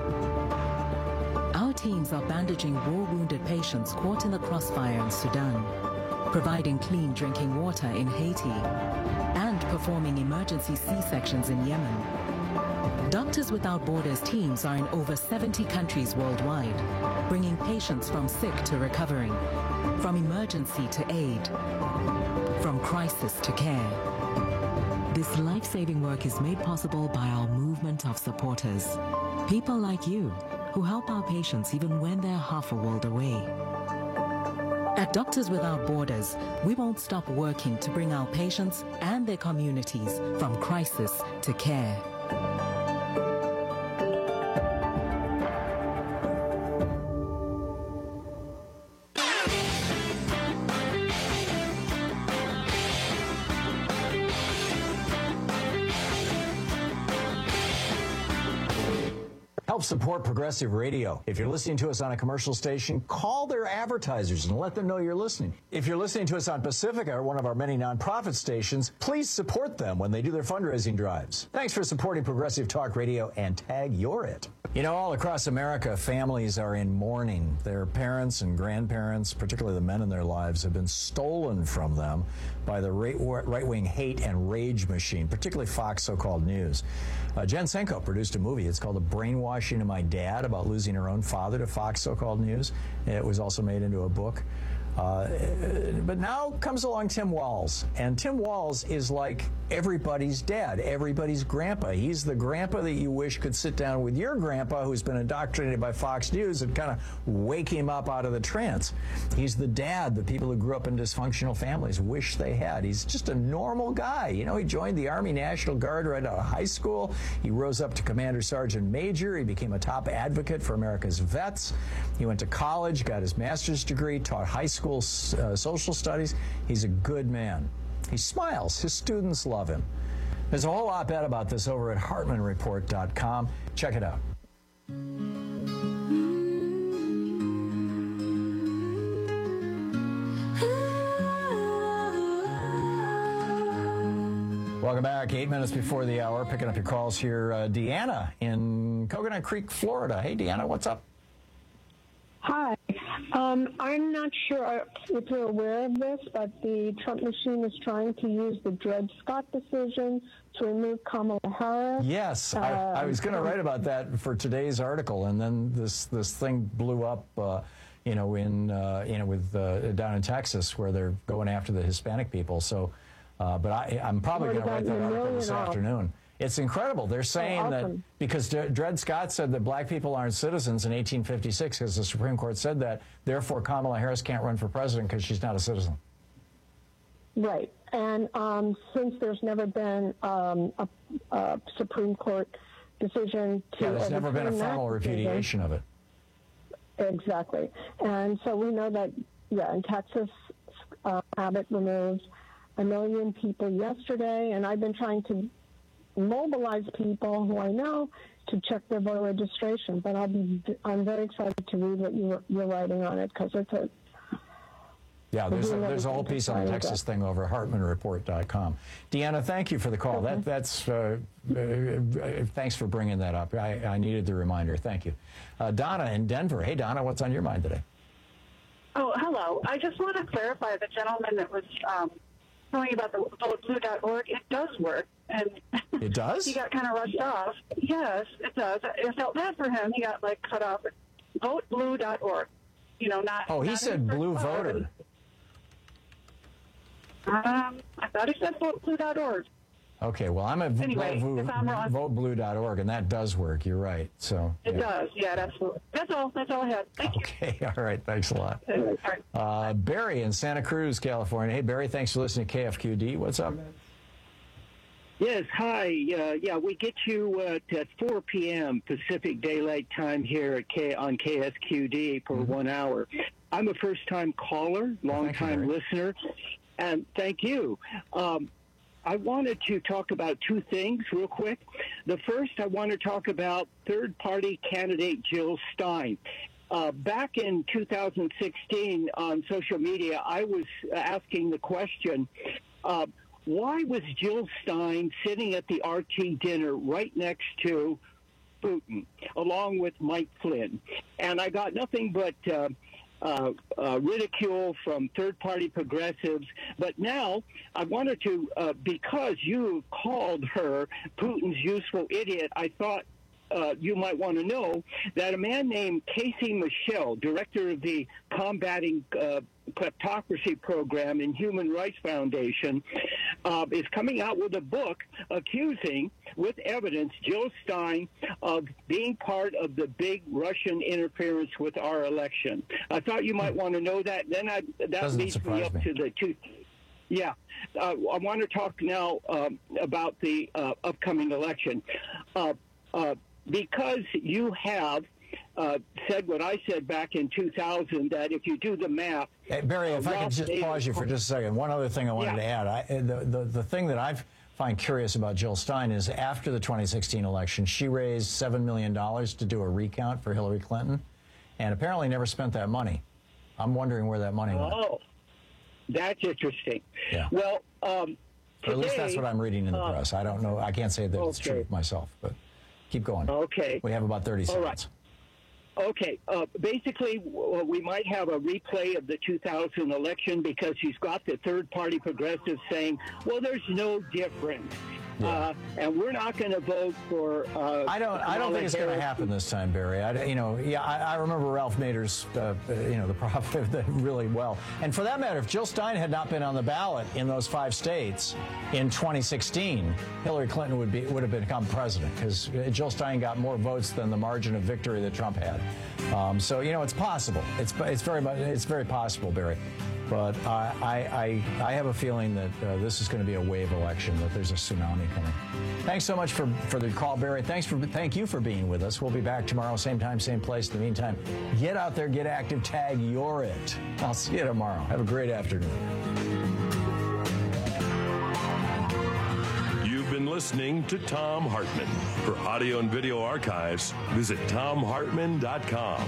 Our teams are bandaging war-wounded patients caught in the crossfire in Sudan, providing clean drinking water in Haiti, and performing emergency C-sections in Yemen. Doctors Without Borders teams are in over seventy countries worldwide, bringing patients from sick to recovering, from emergency to aid, from crisis to care. This life-saving work is made possible by our movement of supporters, people like you who help our patients even when they're half a world away. At Doctors Without Borders, we won't stop working to bring our patients and their communities from crisis to care. Help support Progressive Radio. If you're listening to us on a commercial station, call their advertisers and let them know you're listening. If you're listening to us on Pacifica, or one of our many nonprofit stations, please support them when they do their fundraising drives. Thanks for supporting Progressive Talk Radio, and tag you're it. You know, all across America, families are in mourning. Their parents and grandparents, particularly the men in their lives, have been stolen from them by the right-wing hate and rage machine, particularly Fox so-called news. Uh, Jen Senko produced a movie. It's called The Brainwashing of My Dad, about losing her own father to Fox so-called news. It was also made into a book. Uh, but now comes along Tim Walz, and Tim Walz is like everybody's dad, everybody's grandpa. He's the grandpa that you wish could sit down with your grandpa, who's been indoctrinated by Fox News, and kind of wake him up out of the trance. He's the dad that people who grew up in dysfunctional families wish they had. He's just a normal guy. You know, he joined the Army National Guard right out of high school. He rose up to Commander Sergeant Major. He became a top advocate for America's vets. He went to college, got his master's degree, taught high school Uh, social studies. He's a good man. He smiles. His students love him. There's a whole op-ed about this over at Hartman Report dot com. Check it out. Welcome back. Eight minutes before the hour. Picking up your calls here. Uh, Deanna in Coconut Creek, Florida. Hey, Deanna, what's up? Hi. Um, I'm not sure if you're aware of this, but the Trump machine is trying to use the Dred Scott decision to remove Kamala Harris. Yes, uh, I, I was going to write about that for today's article, and then this this thing blew up, uh, you know, in uh, you know with uh, down in Texas, where they're going after the Hispanic people. So, uh, but I, I'm probably going to write that article this afternoon. It's incredible. They're saying oh, awesome. that because Dred Scott said that black people aren't citizens in eighteen fifty-six, because the Supreme Court said that, therefore Kamala Harris can't run for president because she's not a citizen. Right. And um, since there's never been um, a, a Supreme Court decision to Yeah, there's never been a formal decision, repudiation of it. Exactly. And so we know that, yeah, in Texas, uh, Abbott removed a million people yesterday, and I've been trying to mobilize people who I know to check their voter registration. But I'll be, I'm very excited to read what you're, you're writing on it, because it's a Yeah, there's a, there's a whole piece on the Texas thing over at Hartman Report dot com. Deanna, thank you for the call. That that's uh, uh, thanks for bringing that up. I, I needed the reminder. Thank you. Uh, Donna in Denver. Hey, Donna, what's on your mind today? Oh, hello. I just want to clarify the gentleman that was um, telling about the vote blue dot org. It does work. And it does? He got kind of rushed off. Yes, it does. I felt bad for him. He got, like, cut off. vote blue dot org. You know, not... Oh, he not said blue voter. Um, I thought he said vote blue dot org. Okay, well, I'm at Anyway, if I'm wrong- vote blue dot org, and that does work. You're right. So It yeah. does. Yeah, absolutely. That's all. That's all I had. Thank Okay, all right. Thanks a lot. you. Uh, Barry in Santa Cruz, California. Hey, Barry, thanks for listening to K F Q D. What's up? Yes, hi. Uh, yeah, we get you uh, at four p.m. Pacific Daylight Time here at K on K S Q D for mm-hmm. one hour. I'm a first-time caller, long-time listener, and thank you. Um, I wanted to talk about two things real quick. The first, I want to talk about third-party candidate Jill Stein. Uh, back in two thousand sixteen on social media, I was asking the question, uh, why was Jill Stein sitting at the R T dinner right next to Putin, along with Mike Flynn? And I got nothing but uh, uh, uh, ridicule from third-party progressives. But now I wanted to, uh, because you called her Putin's useful idiot, I thought Uh, you might want to know that a man named Casey Michel, director of the Combating uh, Kleptocracy Program in Human Rights Foundation, uh, is coming out with a book accusing, with evidence, Jill Stein of being part of the big Russian interference with our election. I thought you might want to know that. Then I, that Doesn't leads me up me. to the two. Yeah, uh, I want to talk now um, about the uh, upcoming election. Uh, uh, Because you have uh, said what I said back in two thousand, that if you do the math... Hey, Barry, if uh, I could just pause you for just a second. One other thing I wanted Yeah. to add. I, the, the, the thing that I find curious about Jill Stein is after the twenty sixteen election, she raised seven million dollars to do a recount for Hillary Clinton and apparently never spent that money. I'm wondering where that money went. Oh, that's interesting. Yeah. Well, um, Or at least today, that's what I'm reading in the uh, press. I don't know. I can't say that it's okay. true myself, but keep going. Okay. We have about thirty All seconds. right. Okay. Uh, basically, w- we might have a replay of the two thousand election because she's got the third-party progressives saying, well, there's no difference. Yeah. Uh, and we're not going to vote for. Uh, I don't. I don't think it's going to happen this time, Barry. I, you know, yeah, I, I remember Ralph Nader's, uh, you know, the prophet really well. And for that matter, if Jill Stein had not been on the ballot in those five states in twenty sixteen, Hillary Clinton would be would have become president because Jill Stein got more votes than the margin of victory that Trump had. Um, so you know, it's possible. It's it's very much it's very possible, Barry. But I, I, I, I have a feeling that uh, this is going to be a wave election, that there's a tsunami coming. Thanks so much for, for the call, Barry. Thanks for thank you for being with us. We'll be back tomorrow, same time, same place. In the meantime, get out there, get active, tag You're It. I'll see you tomorrow. Have a great afternoon. You've been listening to Thom Hartmann. For audio and video archives, visit Thom Hartmann dot com.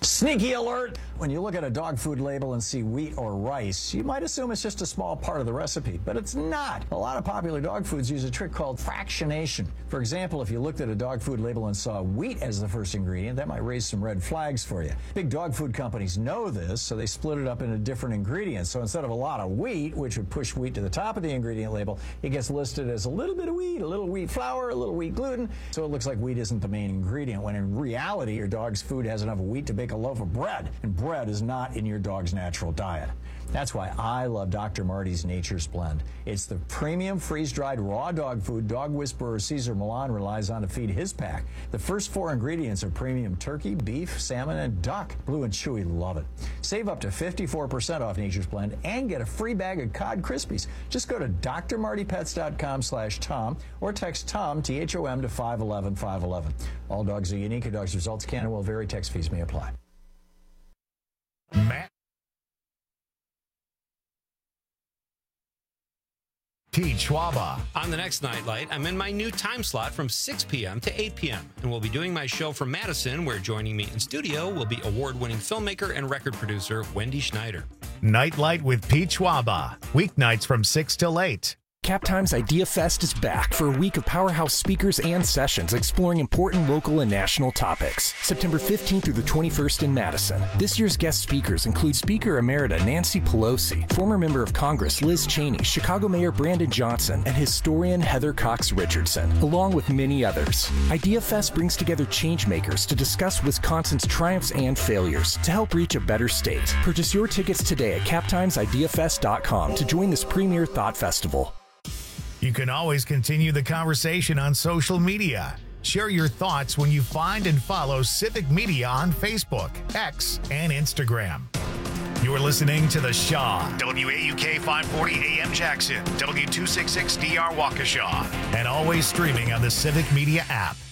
Sneaky alert! When you look at a dog food label and see wheat or rice, you might assume it's just a small part of the recipe, but it's not. A lot of popular dog foods use a trick called fractionation. For example, if you looked at a dog food label and saw wheat as the first ingredient, that might raise some red flags for you. Big dog food companies know this, so they split it up into different ingredients. So instead of a lot of wheat, which would push wheat to the top of the ingredient label, it gets listed as a little bit of wheat, a little wheat flour, a little wheat gluten, so it looks like wheat isn't the main ingredient, when in reality, your dog's food has enough wheat to bake a loaf of bread, and bread is not in your dog's natural diet. That's why I love Doctor Marty's Nature's Blend. It's the premium freeze-dried raw dog food dog whisperer Cesar Millan relies on to feed his pack. The first four ingredients are premium turkey, beef, salmon, and duck. Blue and Chewy love it. Save up to fifty-four percent off Nature's Blend and get a free bag of Cod Krispies. Just go to D R marty pets dot com slash Tom or text Tom, T H O M, to five one one five one one. All dogs are unique. A dog's results can and will vary. Text fees may apply. Matt T. Schwaba. On the next Nightlight, I'm in my new time slot from six p.m. to eight p.m. and we'll be doing my show from Madison, where joining me in studio will be award-winning filmmaker and record producer Wendy Schneider. Nightlight with Pete Schwaba. Weeknights from six till eight. CapTime's Idea Fest is back for a week of powerhouse speakers and sessions exploring important local and national topics. September fifteenth through the twenty-first in Madison. This year's guest speakers include Speaker Emerita Nancy Pelosi, former Member of Congress Liz Cheney, Chicago Mayor Brandon Johnson, and historian Heather Cox Richardson, along with many others. Idea Fest brings together changemakers to discuss Wisconsin's triumphs and failures to help reach a better state. Purchase your tickets today at cap times idea fest dot com to join this premier thought festival. You can always continue the conversation on social media. Share your thoughts when you find and follow Civic Media on Facebook, X, and Instagram. You're listening to The Shaw, W A U K five forty A M Jackson, W two sixty-six D R Waukesha, and always streaming on the Civic Media app.